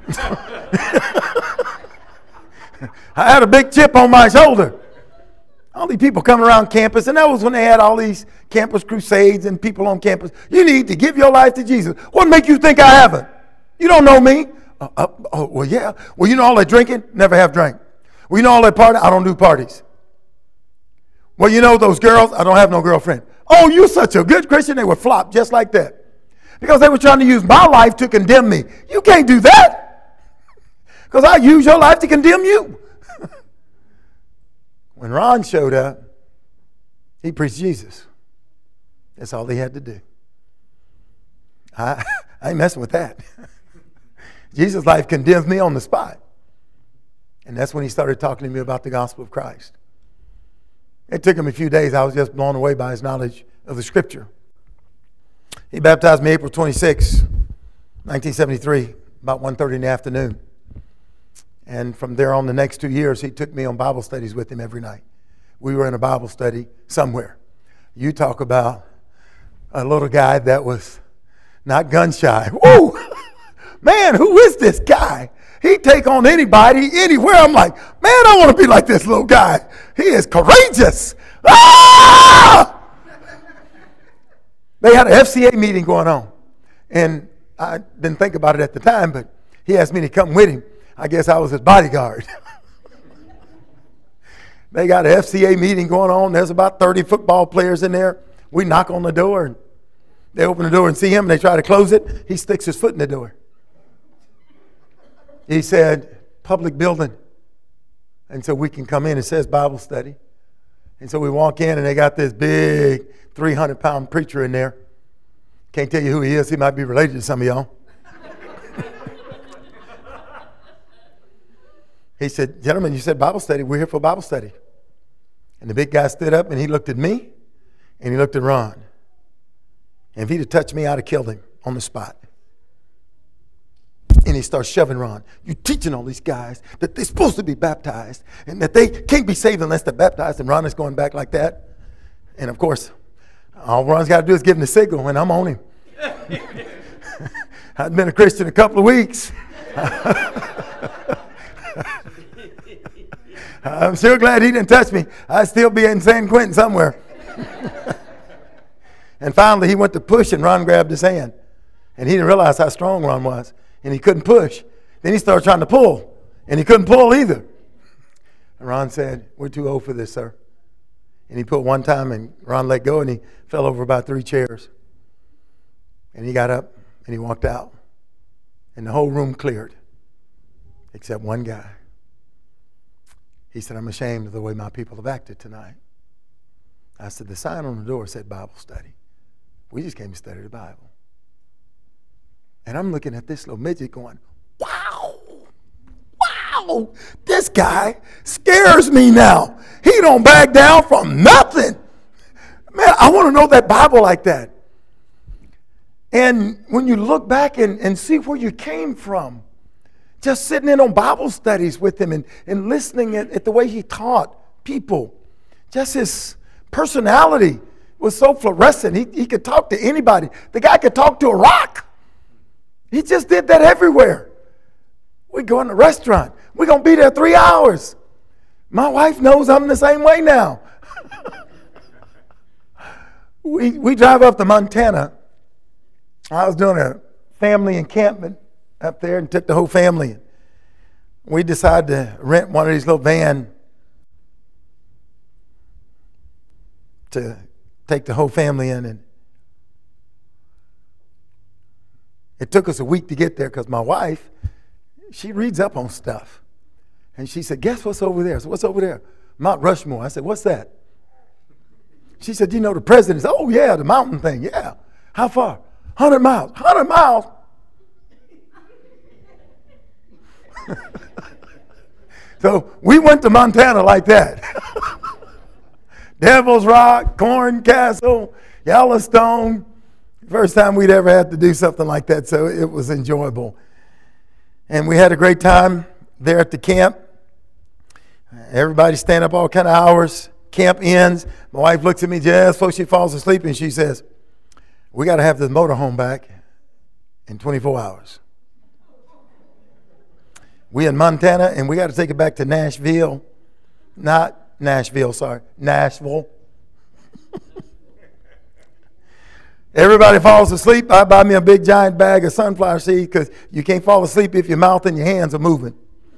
I had a big chip on my shoulder. All these people coming around campus, and that was when they had all these campus crusades and people on campus. You need to give your life to Jesus. What make you think I haven't? You don't know me. Uh, uh, oh, well, yeah. Well, you know all that drinking? Never have drank. Well, you know all that partying? I don't do parties. Well, you know those girls? I don't have no girlfriend. Oh, you're such a good Christian. They would flop just like that. Because they were trying to use my life to condemn me. You can't do that. Because I use your life to condemn you. When Ron showed up, he preached Jesus. That's all he had to do. I, I ain't messing with that. Jesus' life condemns me on the spot. And that's when he started talking to me about the gospel of Christ. It took him a few days. I was just blown away by his knowledge of the Scripture. He baptized me April twenty-sixth, nineteen seventy-three, about one thirty in the afternoon. And from there on the next two years, he took me on Bible studies with him every night. We were in a Bible study somewhere. You talk about a little guy that was not gun shy. Woo! Man, who is this guy? He'd take on anybody, anywhere. I'm like, man, I want to be like this little guy. He is courageous. Ah! They had an F C A meeting going on. And I didn't think about it at the time, but he asked me to come with him. I guess I was his bodyguard. They got an F C A meeting going on. There's about thirty football players in there. We knock on the door, and they open the door and see him, and they try to close it. He sticks his foot in the door. He said, public building. And so we can come in. It says Bible study. And so we walk in, and they got this big three hundred pound preacher in there. Can't tell you who he is. He might be related to some of y'all. He said, gentlemen, you said Bible study. We're here for Bible study. And the big guy stood up, and he looked at me, and he looked at Ron. And if he'd have touched me, I'd have killed him on the spot. And he starts shoving Ron. You're teaching all these guys that they're supposed to be baptized and that they can't be saved unless they're baptized. And Ron is going back like that. And of course, all Ron's got to do is give him the signal, and I'm on him. I've been a Christian a couple of weeks. I'm sure glad he didn't touch me. I'd still be in San Quentin somewhere. And finally, he went to push, and Ron grabbed his hand. And he didn't realize how strong Ron was. And he couldn't push. Then he started trying to pull. And he couldn't pull either. And Ron said, we're too old for this, sir. And he pulled one time, and Ron let go, and he fell over about three chairs. And he got up, and he walked out. And the whole room cleared, except one guy. He said, I'm ashamed of the way my people have acted tonight. I said, the sign on the door said Bible study. We just came to study the Bible. And I'm looking at this little midget going, wow, wow, this guy scares me now. He don't back down from nothing. Man, I want to know that Bible like that. And when you look back and, and see where you came from, just sitting in on Bible studies with him and, and listening at, at the way he taught people, just his personality was so fluorescent. He, he could talk to anybody. The guy could talk to a rock. He just did that everywhere. We go in a restaurant. We're going to be there three hours. My wife knows I'm the same way now. we, we drive up to Montana. I was doing a family encampment up there and took the whole family in. We decided to rent one of these little vans to take the whole family in. And it took us a week to get there because my wife, she reads up on stuff. And she said, guess what's over there? I said, what's over there? Mount Rushmore. I said, what's that? She said, you know the president's, oh yeah, the mountain thing, yeah. How far? one hundred miles. one hundred miles? So we went to Montana like that. Devil's Rock, Corn Castle, Yellowstone. First time we'd ever had to do something like that, so it was enjoyable. And we had a great time there at the camp. Everybody stand up all kind of hours. Camp ends. My wife looks at me just before she falls asleep, and she says, we got to have this motorhome back in twenty-four hours. We in Montana, and we got to take it back to Nashville, not Nashville, sorry, Nashville. Everybody falls asleep. I buy me a big giant bag of sunflower seeds because you can't fall asleep if your mouth and your hands are moving.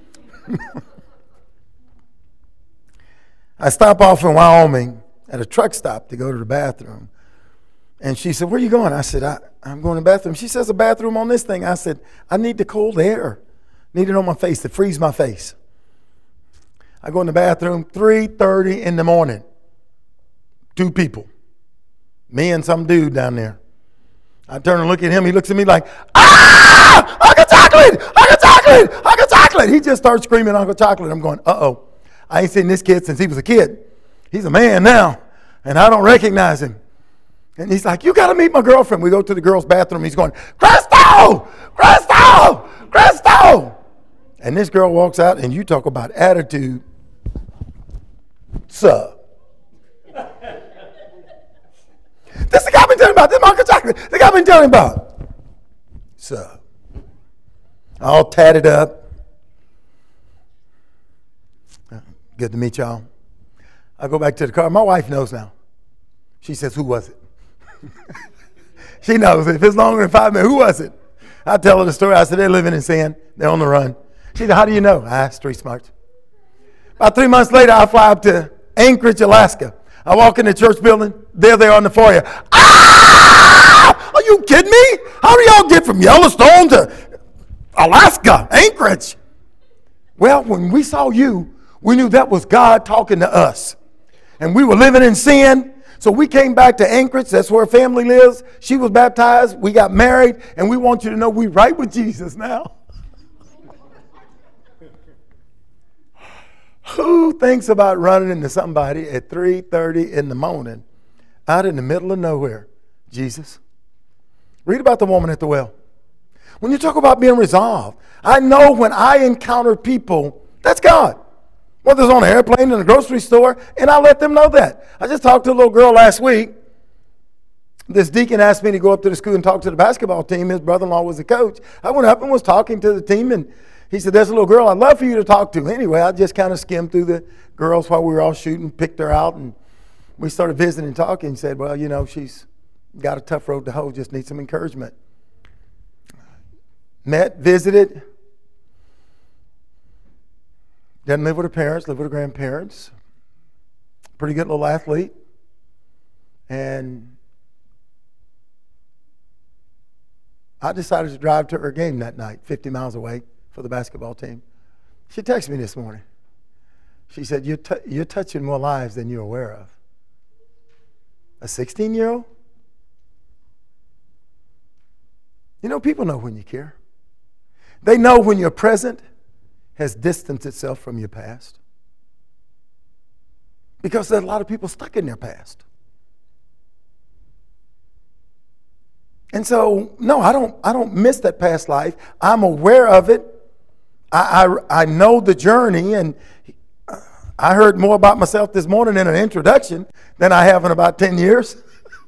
I stop off in Wyoming at a truck stop to go to the bathroom. And she said, where are you going? I said, I, I'm going to the bathroom. She says, a bathroom on this thing. I said, I need the cold air. Need it on my face to freeze my face. I go in the bathroom, three thirty in the morning. Two people. Me and some dude down there. I turn and look at him. He looks at me like, ah! Uncle Chocolate! Uncle Chocolate! Uncle Chocolate! He just starts screaming Uncle Chocolate. I'm going, uh-oh. I ain't seen this kid since he was a kid. He's a man now, and I don't recognize him. And he's like, you got to meet my girlfriend. We go to the girl's bathroom. He's going, Crystal! Crystal! Crystal! And this girl walks out, and you talk about attitude. Sir. This the guy I've been telling about. This is my Uncle Chocolate. The guy I've been telling about. Sir. All tatted up. Good to meet y'all. I go back to the car. My wife knows now. She says, who was it? She knows. If it's longer than five minutes, who was it? I tell her the story. I said, they're living in sin. They're on the run. She said, how do you know? Ah, street smarts. About three months later, I fly up to Anchorage, Alaska. I walk in the church building. There they are on the foyer. Ah! Are you kidding me? How do y'all get from Yellowstone to Alaska, Anchorage? Well, when we saw you, we knew that was God talking to us. And we were living in sin. So we came back to Anchorage. That's where family lives. She was baptized. We got married. And we want you to know we're right with Jesus now. Who thinks about running into somebody at three thirty in the morning out in the middle of nowhere? Jesus. Read about the woman at the well. When you talk about being resolved, I know when I encounter people, that's God. Whether it's on an airplane, in a grocery store, and I let them know that. I just talked to a little girl last week. This deacon asked me to go up to the school and talk to the basketball team. His brother-in-law was the coach. I went up and was talking to the team, and he said, there's a little girl I'd love for you to talk to. Anyway, I just kind of skimmed through the girls while we were all shooting, picked her out, and we started visiting and talking. He said, well, you know, she's got a tough road to hoe, just needs some encouragement. Met, visited. Doesn't live with her parents, live with her grandparents. Pretty good little athlete. And I decided to drive to her game that night, fifty miles away, for the basketball team. She texted me this morning. She said, you're, t- you're touching more lives than you're aware of. A sixteen-year-old? You know, people know when you care. They know when your present has distanced itself from your past. Because there's a lot of people stuck in their past. And so, no, I don't, I don't miss that past life. I'm aware of it. I, I, I know the journey, and I heard more about myself this morning in an introduction than I have in about ten years.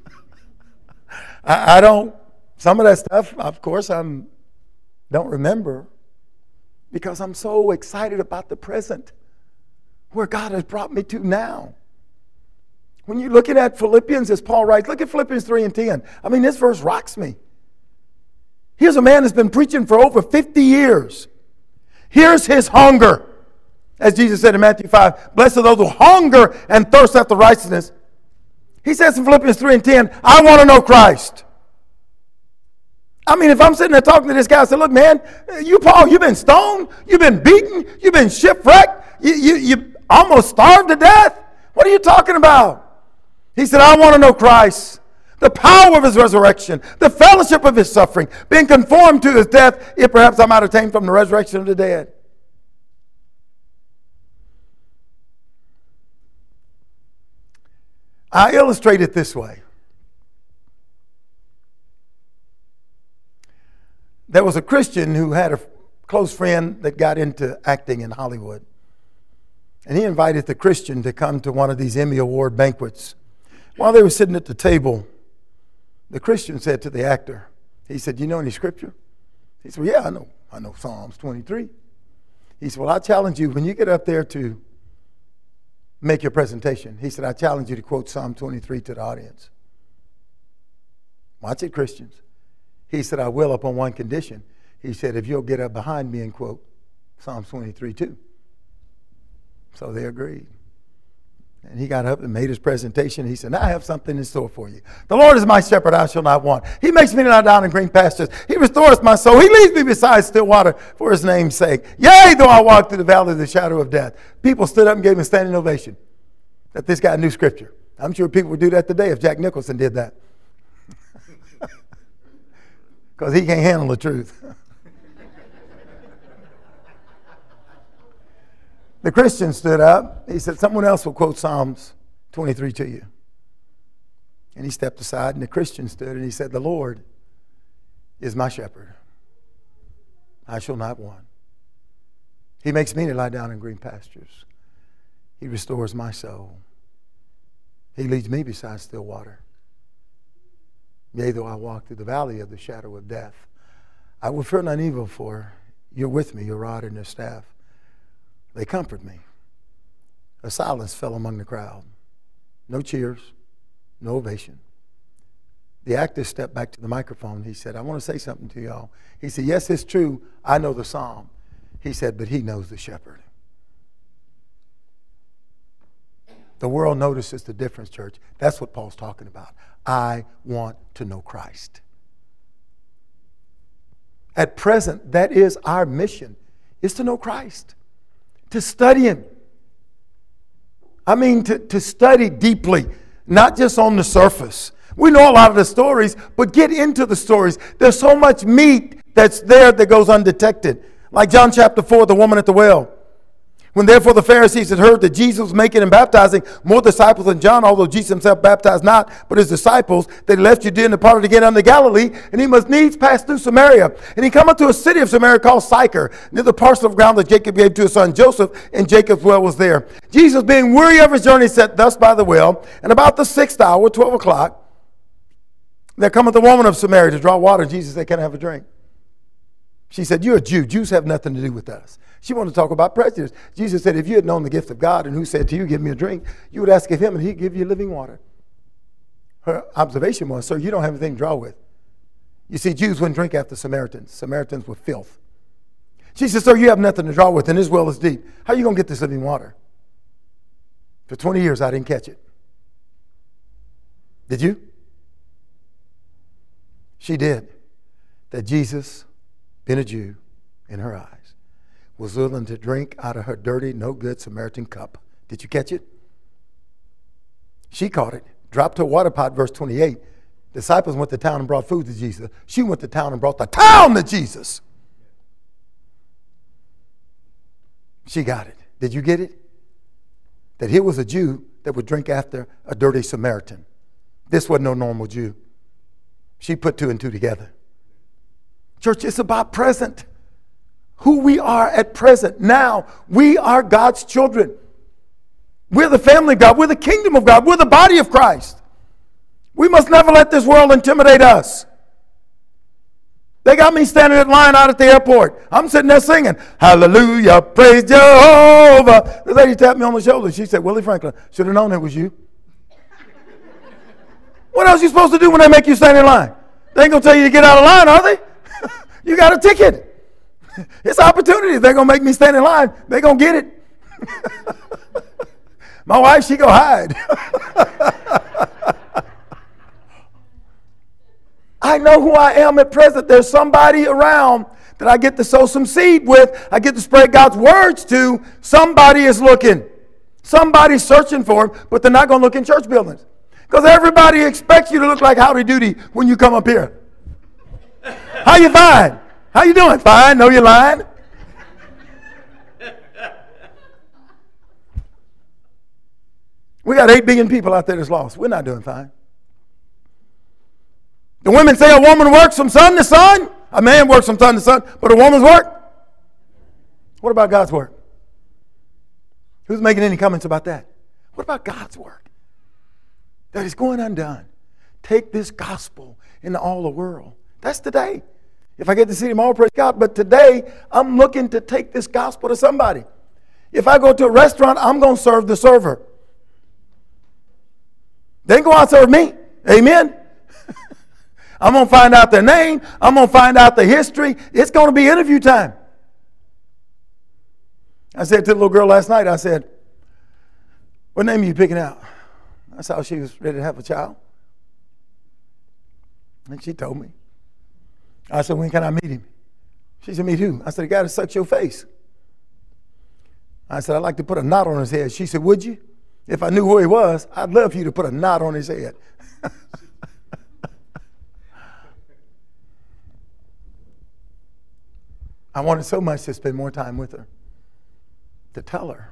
I, I don't, some of that stuff, of course, I don't remember because I'm so excited about the present, where God has brought me to now. When you're looking at Philippians, as Paul writes, look at Philippians three and ten. I mean, this verse rocks me. Here's a man that's been preaching for over fifty years. Here's his hunger. As Jesus said in Matthew five, blessed are those who hunger and thirst after righteousness. He says in Philippians three and ten, I want to know Christ. I mean, if I'm sitting there talking to this guy, I said, look, man, you, Paul, you've been stoned, you've been beaten, you've been shipwrecked, you, you, you almost starved to death. What are you talking about? He said, I want to know Christ, the power of his resurrection, the fellowship of his suffering, being conformed to his death, if perhaps I might attain from the resurrection of the dead. I illustrate it this way. There was a Christian who had a close friend that got into acting in Hollywood. And he invited the Christian to come to one of these Emmy Award banquets. While they were sitting at the table, the Christian said to the actor, he said, you know any scripture? He said, well, yeah, I know. I know Psalms twenty-three. He said, well, I challenge you, when you get up there to make your presentation. He said, I challenge you to quote Psalm twenty-three to the audience. Watch it, Christians. He said, I will upon one condition. He said, if you'll get up behind me and quote Psalm twenty-three too. So they agreed. And he got up and made his presentation. He said, now I have something in store for you. The Lord is my shepherd, I shall not want. He makes me lie down in green pastures. He restores my soul. He leads me beside still water for his name's sake. Yea, though I walk through the valley of the shadow of death. People stood up and gave him a standing ovation that this guy knew Scripture. I'm sure people would do that today if Jack Nicholson did that. Because he can't handle the truth. The Christian stood up. He said, someone else will quote Psalms twenty-three to you. And he stepped aside, and the Christian stood, and he said, the Lord is my shepherd. I shall not want. He makes me to lie down in green pastures. He restores my soul. He leads me beside still water. Yea, though I walk through the valley of the shadow of death, I will fear none evil, for you're with me, your rod and your staff. They comfort me. A silence fell among the crowd. No cheers, no ovation. The actor stepped back to the microphone. He said, I want to say something to y'all. He said, yes, it's true. I know the psalm. He said, but he knows the shepherd. The world notices the difference, church. That's what Paul's talking about. I want to know Christ. At present, that is our mission, is to know Christ. To study him. I mean, to, to study deeply, not just on the surface. We know a lot of the stories, but get into the stories. There's so much meat that's there that goes undetected. Like John chapter four, the woman at the well. When therefore the Pharisees had heard that Jesus was making and baptizing more disciples than John, although Jesus himself baptized not, but his disciples, they left Judea and departed again unto Galilee, and he must needs pass through Samaria. And he come unto a city of Samaria called Sychar, near the parcel of ground that Jacob gave to his son Joseph, and Jacob's well was there. Jesus, being weary of his journey, sat thus by the well, and about the sixth hour, twelve o'clock, there cometh a woman of Samaria to draw water. Jesus said, can I have a drink? She said, you're a Jew. Jews have nothing to do with us. She wanted to talk about prejudice. Jesus said, if you had known the gift of God and who said to you, give me a drink, you would ask of him and he'd give you living water. Her observation was, sir, you don't have anything to draw with. You see, Jews wouldn't drink after Samaritans. Samaritans were filth. She said, sir, you have nothing to draw with and this well is deep. How are you going to get this living water? For twenty years, I didn't catch it. Did you? She did. That Jesus, being a Jew in her eyes, was willing to drink out of her dirty, no good Samaritan cup. Did you catch it? She caught it, dropped her water pot, verse twenty-eight. Disciples went to town and brought food to Jesus. She went to town and brought the town to Jesus. She got it. Did you get it? That here was a Jew that would drink after a dirty Samaritan. This wasn't no normal Jew. She put two and two together. Church, it's about present. Who we are at present. Now, we are God's children. We're the family of God. We're the kingdom of God. We're the body of Christ. We must never let this world intimidate us. They got me standing in line out at the airport. I'm sitting there singing, hallelujah, praise Jehovah. The lady tapped me on the shoulder. She said, Willie Franklin, should have known it was you. What else are you supposed to do when they make you stand in line? They ain't going to tell you to get out of line, are they? You got a ticket. It's opportunity. They're going to make me stand in line. They're going to get it. My wife, she go hide. I know who I am at present. There's somebody around that I get to sow some seed with. I get to spread God's words to. Somebody is looking. Somebody's searching for him, but they're not going to look in church buildings. Because everybody expects you to look like Howdy Doody when you come up here. How you fine? How you doing? Fine. Know you're lying. We got eight billion people out there that's lost. We're not doing fine. The women say a woman works from sun to sun. A man works from sun to sun. But a woman's work? What about God's work? Who's making any comments about that? What about God's work? That is going undone. Take this gospel into all the world. That's today. If I get to see them all, praise God. But today, I'm looking to take this gospel to somebody. If I go to a restaurant, I'm going to serve the server. They ain't going to serve me. Amen. I'm going to find out their name. I'm going to find out the history. It's going to be interview time. I said to the little girl last night, I said, what name are you picking out? That's how she was ready to have a child. And she told me. I said, when can I meet him? She said, meet who? I said, the guy that sucks your face. I said, I'd like to put a knot on his head. She said, would you? If I knew who he was, I'd love for you to put a knot on his head. I wanted so much to spend more time with her, to tell her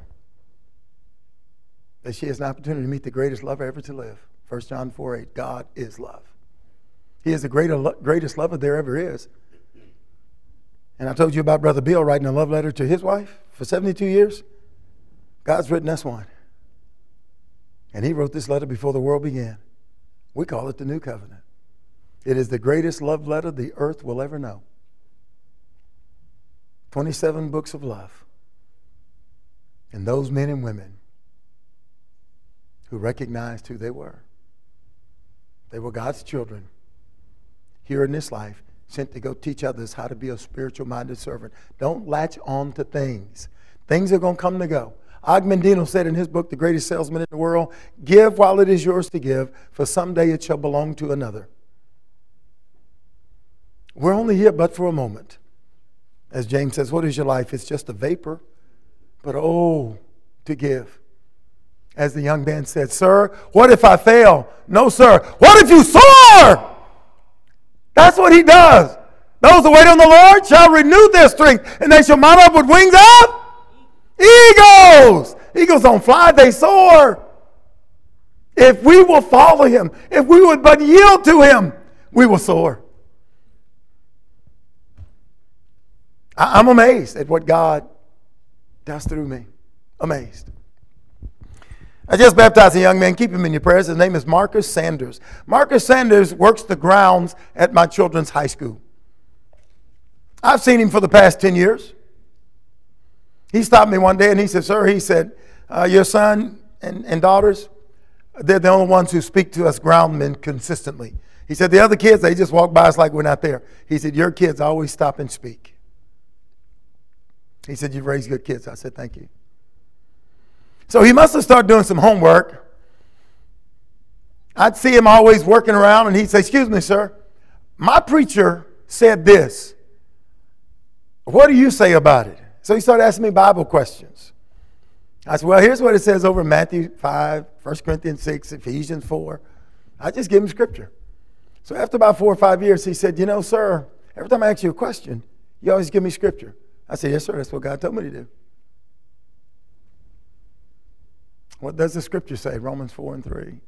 that she has an opportunity to meet the greatest lover ever to live. First John four eight, God is love. He is the greatest lover there ever is. And I told you about Brother Bill writing a love letter to his wife for seventy-two years. God's written us one. And he wrote this letter before the world began. We call it the New Covenant. It is the greatest love letter the earth will ever know. twenty-seven books of love. And those men and women who recognized who they were. They were God's children here in this life, sent to go teach others how to be a spiritual-minded servant. Don't latch on to things. Things are going to come to go. Og Mandino said in his book, The Greatest Salesman in the World, give while it is yours to give, for someday it shall belong to another. We're only here but for a moment. As James says, what is your life? It's just a vapor. But oh, to give. As the young man said, sir, what if I fail? No, sir. What if you soar? That's what he does. Those who wait on the Lord shall renew their strength, and they shall mount up with wings up. Eagles. Eagles don't fly, they soar. If we will follow him, if we would but yield to him, we will soar. I'm amazed at what God does through me. Amazed. I just baptized a young man. Keep him in your prayers. His name is Marcus Sanders. Marcus Sanders works the grounds at my children's high school. I've seen him for the past ten years. He stopped me one day and he said, sir, he said, uh, your son and, and daughters, they're the only ones who speak to us groundmen consistently. He said, the other kids, they just walk by us like we're not there. He said, your kids always stop and speak. He said, you've raised good kids. I said, thank you. So he must have started doing some homework. I'd see him always working around and he'd say, excuse me, sir, my preacher said this. What do you say about it? So he started asking me Bible questions. I said, well, here's what it says over in Matthew five, First Corinthians six, Ephesians four. I just give him scripture. So after about four or five years, he said, you know, sir, every time I ask you a question, you always give me scripture. I said, yes, sir, that's what God told me to do. What does the scripture say? Romans four and three.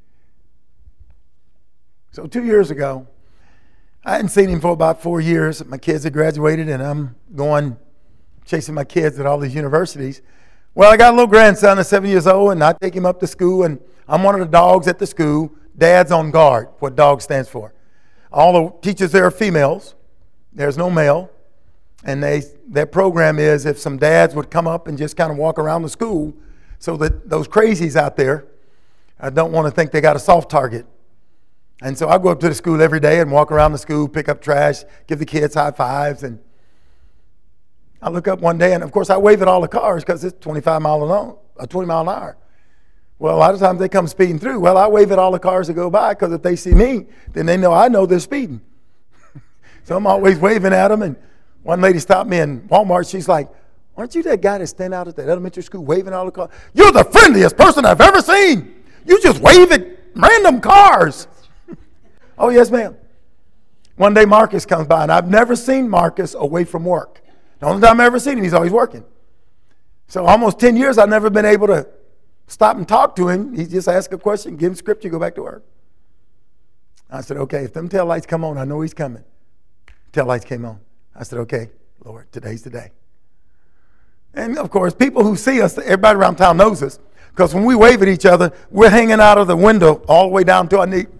So two years ago, I hadn't seen him for about four years. My kids had graduated, and I'm going chasing my kids at all these universities. Well, I got a little grandson that's seven years old, and I take him up to school, and I'm one of the dogs at the school. Dad's on guard, what dog stands for. All the teachers there are females. There's no male. And they their program is if some dads would come up and just kind of walk around the school so that those crazies out there uh, don't want to think they got a soft target. And so I go up to the school every day and walk around the school, pick up trash, give the kids high fives. And I look up one day, and of course I wave at all the cars because it's twenty-five mile an hour, uh, twenty mile an hour. Well, a lot of times they come speeding through. Well, I wave at all the cars that go by because if they see me, then they know I know they're speeding. So I'm always waving at them. And one lady stopped me in Walmart. She's like, aren't you that guy that stand out at that elementary school waving all the cars? You're the friendliest person I've ever seen. You just wave at random cars. Oh, yes, ma'am. One day Marcus comes by, and I've never seen Marcus away from work. The only time I've ever seen him, he's always working. So almost ten years, I've never been able to stop and talk to him. He just ask a question, give him scripture, go back to work. I said, okay, if them tail lights come on, I know he's coming. Tail lights came on. I said, okay, Lord, today's the day. And, of course, people who see us, everybody around town knows us, because when we wave at each other, we're hanging out of the window all the way down to our knee.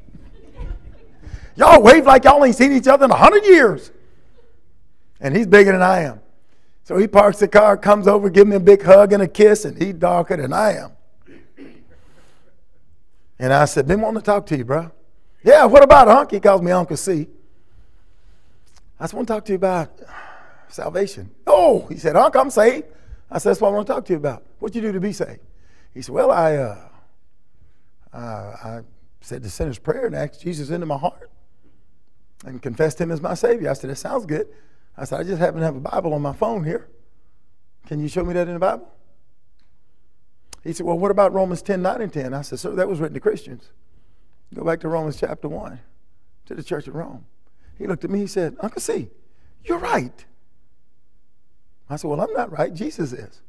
Y'all wave like y'all ain't seen each other in a hundred years. And he's bigger than I am. So he parks the car, comes over, gives me a big hug and a kiss, and he's darker than I am. And I said, been wanting to talk to you, bro. Yeah, what about Unc? He calls me Uncle C. I just want to talk to you about salvation. Oh, he said, Unc, I'm saved. I said, that's what I want to talk to you about. What'd you do to be saved? He said, well, I, uh, uh, I said the sinner's prayer and asked Jesus into my heart and confessed him as my Savior. I said, that sounds good. I said, I just happen to have a Bible on my phone here. Can you show me that in the Bible? He said, well, what about Romans ten, nine and ten? I said, sir, that was written to Christians. Go back to Romans chapter one, to the church of Rome. He looked at me, he said, Uncle C, you're right. I said, well, I'm not right. Jesus is.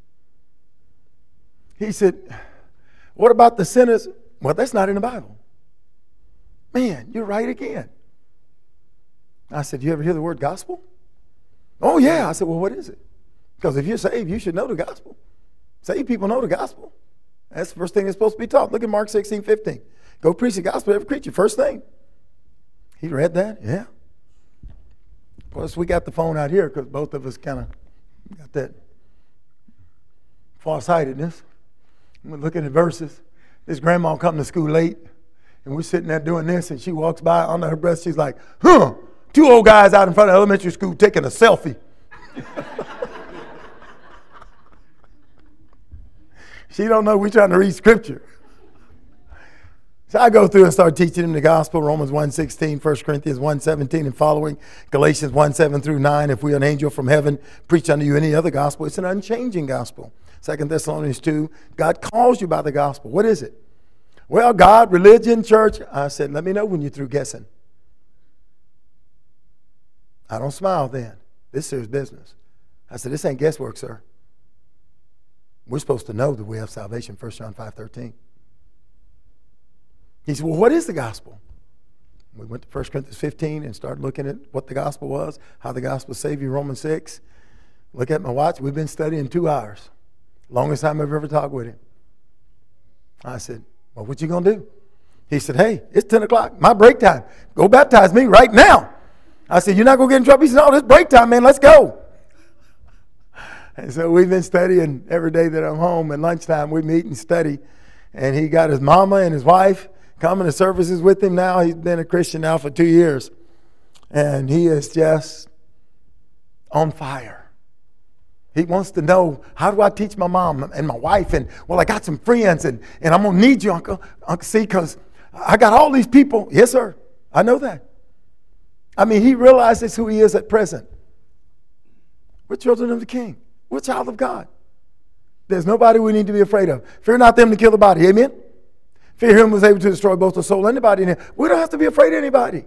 He said, what about the sinners? Well, that's not in the Bible. Man, you're right again. I said, you ever hear the word gospel? Oh, yeah. I said, well, what is it? Because if you're saved, you should know the gospel. Saved people know the gospel. That's the first thing that's supposed to be taught. Look at Mark sixteen, fifteen. Go preach the gospel to every creature. First thing. He read that? Yeah. Of course, we got the phone out here because both of us kind of got that farsightedness. We're looking at verses. This grandma come to school late, and we're sitting there doing this, and she walks by under her breath. She's like, huh, two old guys out in front of elementary school taking a selfie. She don't know we're trying to read scripture. So I go through and start teaching them the gospel, Romans one sixteen, First Corinthians one seventeen and following, Galatians one seven through nine. If we an angel from heaven preach unto you any other gospel, it's an unchanging gospel. Second Thessalonians two, God calls you by the gospel. What is it? Well, God, religion, church. I said, let me know when you're through guessing. I don't smile then. This is serious business. I said, this ain't guesswork, sir. We're supposed to know that we have salvation, First John five thirteen. He said, well, what is the gospel? We went to First Corinthians fifteen and started looking at what the gospel was, how the gospel saved you, Romans six. Look at my watch. We've been studying two hours. Longest time I've ever talked with him. I said, well, what you going to do? He said, hey, it's ten o'clock. My break time. Go baptize me right now. I said, you're not going to get in trouble? He said, no, it's break time, man. Let's go. And so we've been studying every day that I'm home. At lunchtime, we meet and study. And he got his mama and his wife coming to services with him now. He's been a Christian now for two years. And he is just on fire. He wants to know, how do I teach my mom and my wife? And, well, I got some friends, and, and I'm going to need you, Uncle, Uncle C, because I got all these people. Yes, sir. I know that. I mean, he realizes who he is at present. We're children of the King. We're a child of God. There's nobody we need to be afraid of. Fear not them to kill the body. Amen? Fear him who was able to destroy both the soul and the body. We don't have to be afraid of anybody.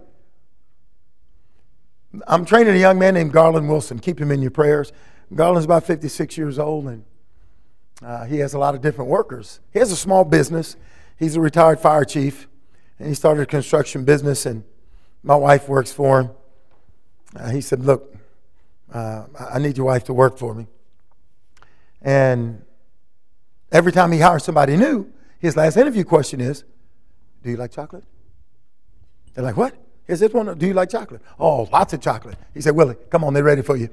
I'm training a young man named Garland Wilson. Keep him in your prayers. Garland's about fifty-six years old, and uh, he has a lot of different workers. He has a small business. He's a retired fire chief, and he started a construction business, and my wife works for him. Uh, he said, look, uh, I need your wife to work for me. And every time he hires somebody new, his last interview question is, do you like chocolate? They're like, what? He says, one, do you like chocolate? Oh, lots of chocolate. He said, Willie, come on, they're ready for you.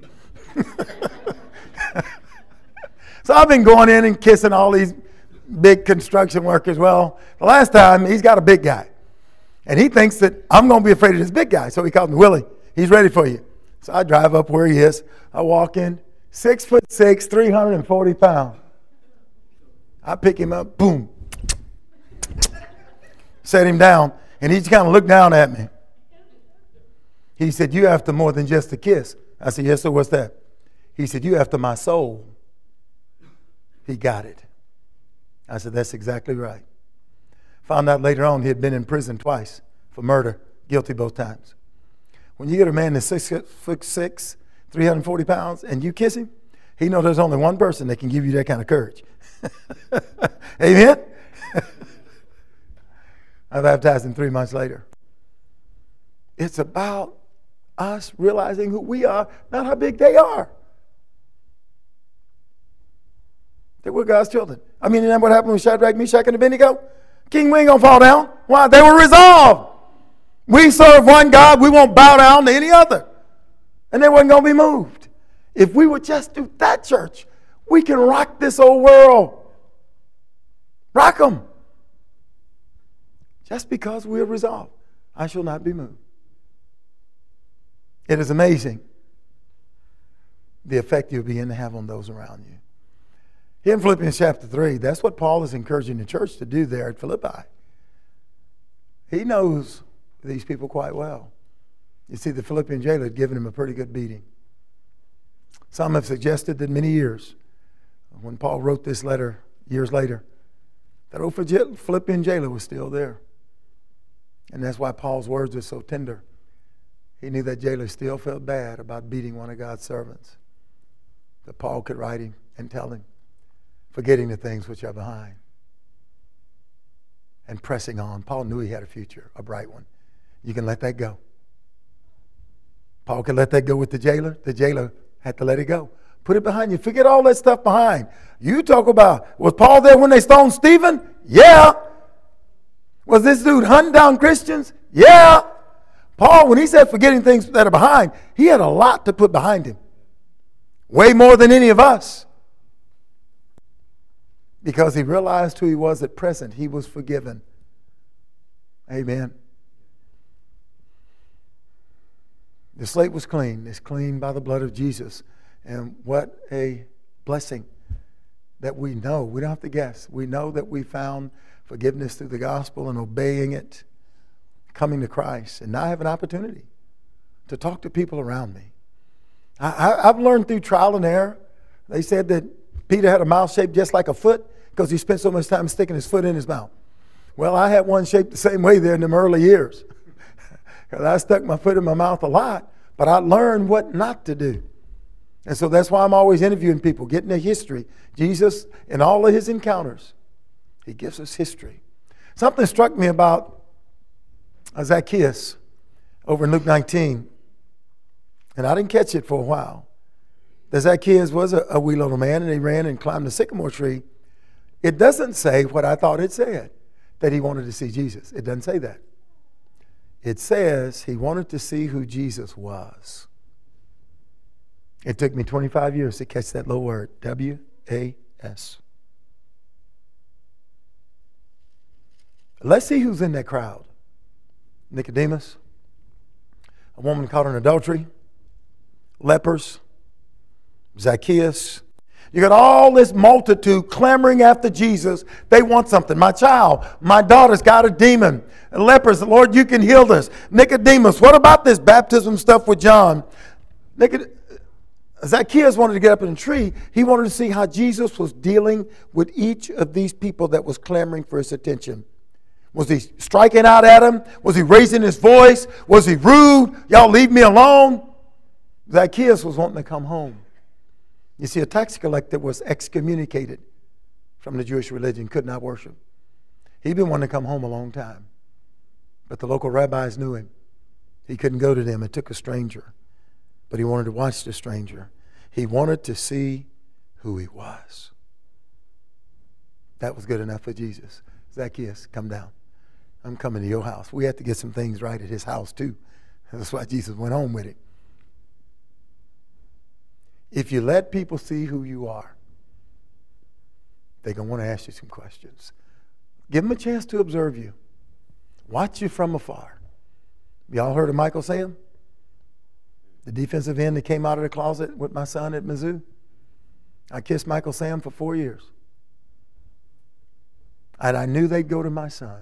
So I've been going in and kissing all these big construction workers. Well, the last time, he's got a big guy. And he thinks that I'm going to be afraid of this big guy. So he calls me, Willie, he's ready for you. So I drive up where he is. I walk in, six foot six, three hundred forty pounds. I pick him up, boom. Set him down. And he just kind of looked down at me. He said, you after more than just a kiss. I said, yes, sir, what's that? He said, you after my soul. He got it. I said, that's exactly right. Found out later on he had been in prison twice for murder, guilty both times. When you get a man that's six foot six, three hundred forty pounds, and you kiss him, he knows there's only one person that can give you that kind of courage. Amen? I baptized him three months later. It's about us realizing who we are, not how big they are. That we're God's children. I mean, isn't that what happened with Shadrach, Meshach, and Abednego? King, we ain't going to fall down. Why? They were resolved. We serve one God. We won't bow down to any other. And they wasn't going to be moved. If we would just do that, church, we can rock this old world. Rock them. Just because we are resolved, I shall not be moved. It is amazing the effect you'll begin to have on those around you. Here in Philippians chapter three, that's what Paul is encouraging the church to do there at Philippi. He knows these people quite well. You see, the Philippian jailer had given him a pretty good beating. Some have suggested that many years, when Paul wrote this letter years later, that old Philippian jailer was still there. And that's why Paul's words are so tender. He knew that jailer still felt bad about beating one of God's servants. That Paul could write him and tell him, forgetting the things which are behind and pressing on. Paul knew he had a future, a bright one. You can let that go. Paul could let that go with the jailer. The jailer had to let it go. Put it behind you. Forget all that stuff behind. You talk about, was Paul there when they stoned Stephen? Yeah. Was this dude hunting down Christians? Yeah. Paul, when he said forgetting things that are behind, he had a lot to put behind him. Way more than any of us. Because he realized who he was at present. He was forgiven. Amen. The slate was clean. It's clean by the blood of Jesus. And what a blessing that we know. We don't have to guess. We know that we found forgiveness through the gospel and obeying it, coming to Christ. And now I have an opportunity to talk to people around me. I, I, I've learned through trial and error. They said that Peter had a mouth shaped just like a foot because he spent so much time sticking his foot in his mouth. Well, I had one shaped the same way there in them early years. Because I stuck my foot in my mouth a lot, but I learned what not to do. And so that's why I'm always interviewing people, getting their history. Jesus, in all of his encounters, he gives us history. Something struck me about Zacchaeus over in Luke nineteen, and I didn't catch it for a while. The Zacchaeus was a, a wee little man, and he ran and climbed a sycamore tree. It doesn't say what I thought it said, that he wanted to see Jesus. It doesn't say that. It says he wanted to see who Jesus was. It took me twenty-five years to catch that little word, W A S. Let's see who's in that crowd. Nicodemus, a woman caught in adultery, lepers, Zacchaeus. You got all this multitude clamoring after Jesus. They want something. My child, my daughter's got a demon. Lepers, Lord, you can heal this. Nicodemus, what about this baptism stuff with John? Nicod- Zacchaeus wanted to get up in a tree. He wanted to see how Jesus was dealing with each of these people that was clamoring for his attention. Was he striking out at him? Was he raising his voice? Was he rude? Y'all leave me alone. Zacchaeus was wanting to come home. You see, a tax collector was excommunicated from the Jewish religion, could not worship. He'd been wanting to come home a long time. But the local rabbis knew him. He couldn't go to them. It took a stranger. But he wanted to watch the stranger. He wanted to see who he was. That was good enough for Jesus. Zacchaeus, come down. I'm coming to your house. We had to get some things right at his house too. That's why Jesus went home with it. If you let people see who you are, they're going to want to ask you some questions. Give them a chance to observe you. Watch you from afar. Y'all heard of Michael Sam? The defensive end that came out of the closet with my son at Mizzou? I kissed Michael Sam for four years. And I knew they'd go to my son.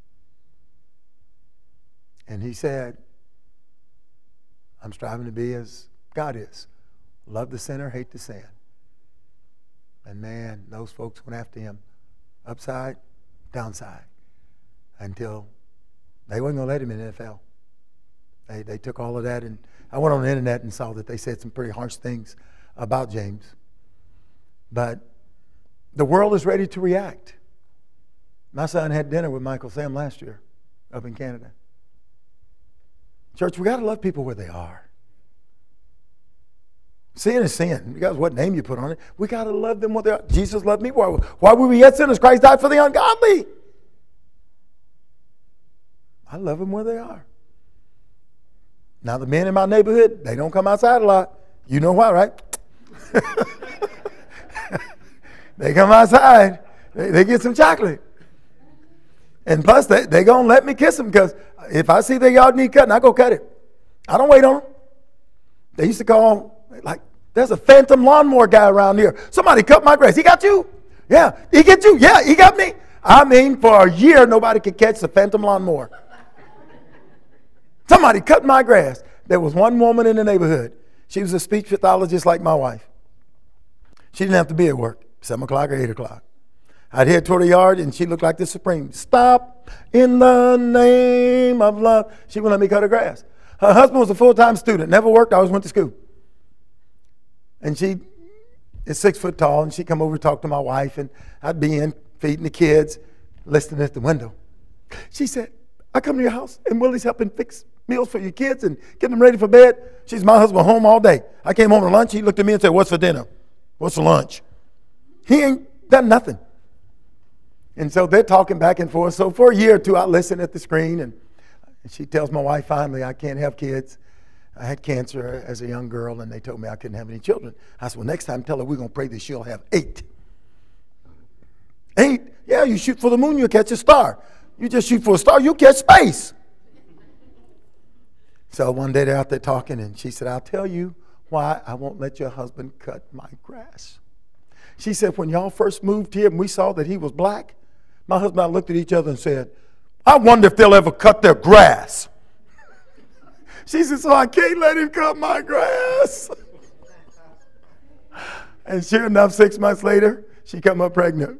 And he said, I'm striving to be as God is. Love the sinner, hate the sin. And man, those folks went after him upside, downside, until they weren't going to let him in the N F L. They, they took all of that, and I went on the internet and saw that they said some pretty harsh things about James. But the world is ready to react. My son had dinner with Michael Sam last year up in Canada. Church, we got to love people where they are. Sin is sin. Regardless what name you put on it, we got to love them where they are. Jesus loved me. Why, why were we yet sinners? Christ died for the ungodly. I love them where they are. Now, the men in my neighborhood, they don't come outside a lot. You know why, right? They come outside. They, they get some chocolate. And plus, they they going to let me kiss them because if I see their yard need cutting, I go cut it. I don't wait on them. They used to call, like, there's a phantom lawnmower guy around here. Somebody cut my grass. He got you? Yeah. He get you? Yeah, he got me. I mean, for a year, nobody could catch the phantom lawnmower. Somebody cut my grass. There was one woman in the neighborhood. She was a speech pathologist like my wife. She didn't have to be at work, seven o'clock or eight o'clock. I'd head toward the yard, and she looked like the Supreme. Stop in the name of love. She wouldn't let me cut her grass. Her husband was a full-time student, never worked, always went to school. And she is six foot tall, and she'd come over and talk to my wife, and I'd be in feeding the kids, listening at the window. She said, I come to your house, and Willie's helping fix meals for your kids and getting them ready for bed. She's my husband home all day. I came home to lunch, he looked at me and said, what's for dinner? What's for lunch? He ain't done nothing. And so they're talking back and forth. So for a year or two, I listen at the screen, and she tells my wife finally, I can't have kids. I had cancer as a young girl, and they told me I couldn't have any children. I said, well, next time tell her we're going to pray that she'll have eight. Eight? Yeah, you shoot for the moon, you'll catch a star. You just shoot for a star, you'll catch space. So one day they're out there talking, and she said, I'll tell you why I won't let your husband cut my grass. She said, when y'all first moved here and we saw that he was black, my husband and I looked at each other and said, I wonder if they'll ever cut their grass. She said, so I can't let him cut my grass. And sure enough, six months later, she come up pregnant.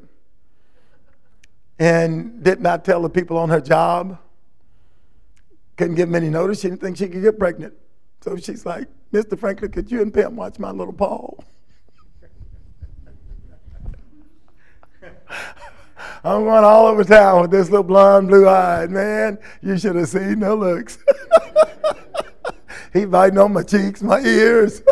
And did not tell the people on her job. Couldn't give them any notice. She didn't think she could get pregnant. So she's like, Mister Franklin, could you and Pam watch my little Paul? I'm going all over town with this little blonde, blue-eyed man. You should have seen the looks. He biting on my cheeks, my ears.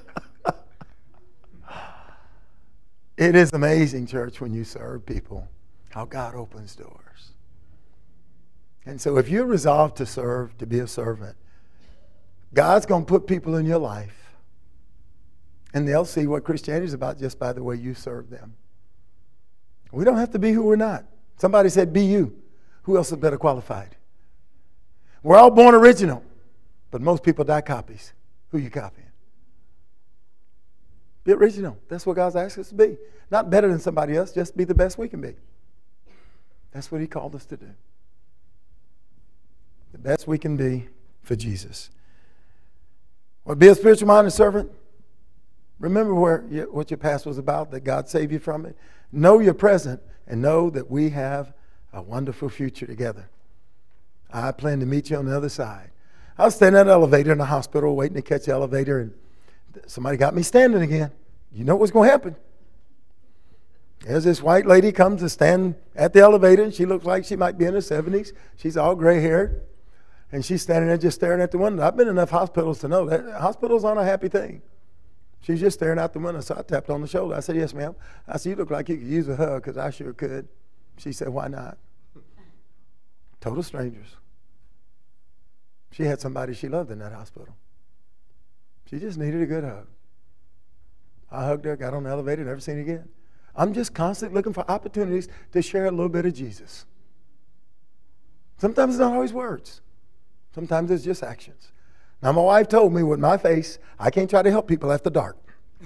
It is amazing, church, when you serve people, how God opens doors. And so if you're resolved to serve, to be a servant, God's going to put people in your life, and they'll see what Christianity is about just by the way you serve them. We don't have to be who we're not. Somebody said, be you. Who else is better qualified? We're all born original, but most people die copies. Who you copying? Be original. That's what God's asked us to be. Not better than somebody else, just be the best we can be. That's what he called us to do. The best we can be for Jesus. Well, be a spiritual-minded servant. Remember where what your past was about, that God saved you from it. Know your present and know that we have a wonderful future together. I plan to meet you on the other side. I was standing at an elevator in the hospital waiting to catch the elevator, and somebody got me standing again. You know what's going to happen. There's this white lady comes to stand at the elevator, and she looks like she might be in her seventies. She's all gray-haired, and she's standing there just staring at the window. I've been in enough hospitals to know that hospitals aren't a happy thing. She's just staring out the window, so I tapped on the shoulder. I said, yes, ma'am. I said, you look like you could use a hug, because I sure could. She said, why not? Total strangers. She had somebody she loved in that hospital. She just needed a good hug. I hugged her, got on the elevator, never seen her again. I'm just constantly looking for opportunities to share a little bit of Jesus. Sometimes it's not always words. Sometimes it's just actions. Now, my wife told me with my face, I can't try to help people after dark.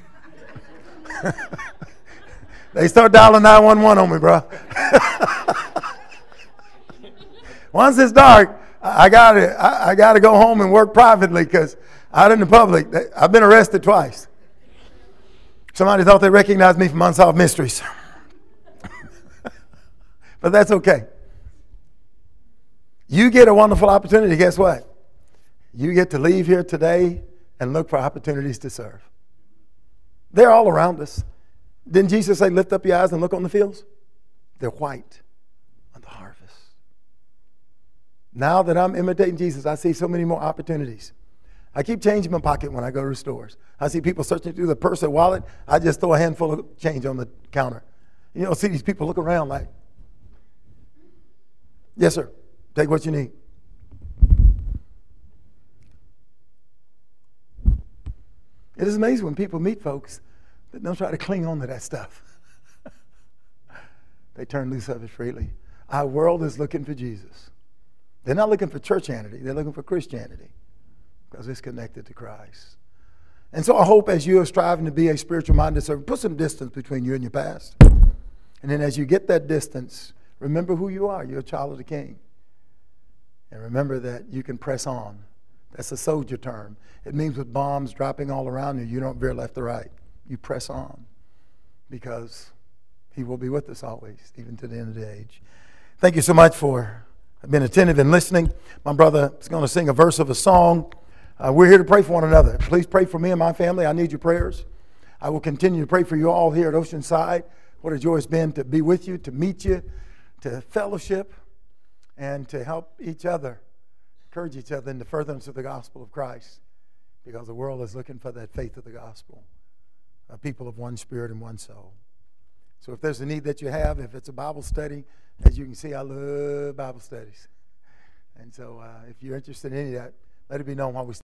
They start dialing nine one one on me, bro. Once it's dark, I got to I, I got to go home and work privately, because out in the public, I've been arrested twice. Somebody thought they recognized me from Unsolved Mysteries. But that's okay. You get a wonderful opportunity. Guess what? You get to leave here today and look for opportunities to serve. They're all around us. Didn't Jesus say, lift up your eyes and look on the fields? They're white on the harvest. Now that I'm imitating Jesus, I see so many more opportunities. I keep changing my pocket when I go to stores. I see people searching through the purse or wallet. I just throw a handful of change on the counter. You know, see these people look around like, yes, sir, take what you need. It is amazing when people meet folks that don't try to cling on to that stuff. They turn loose of it freely. Our world is looking for Jesus. They're not looking for churchianity. They're looking for Christianity because it's connected to Christ. And so I hope as you are striving to be a spiritual-minded servant, put some distance between you and your past. And then as you get that distance, remember who you are. You're a child of the King. And remember that you can press on. That's a soldier term. It means with bombs dropping all around you, you don't veer left or right. You press on because he will be with us always, even to the end of the age. Thank you so much for being attentive and listening. My brother is going to sing a verse of a song. Uh, we're here to pray for one another. Please pray for me and my family. I need your prayers. I will continue to pray for you all here at Oceanside. What a joy it's been to be with you, to meet you, to fellowship, and to help each other, encourage each other in the furtherance of the gospel of Christ, because the world is looking for that faith of the gospel, a people of one spirit and one soul. So if there's a need that you have, if it's a Bible study, as you can see, I love Bible studies. And so uh, if you're interested in any of that, let it be known while we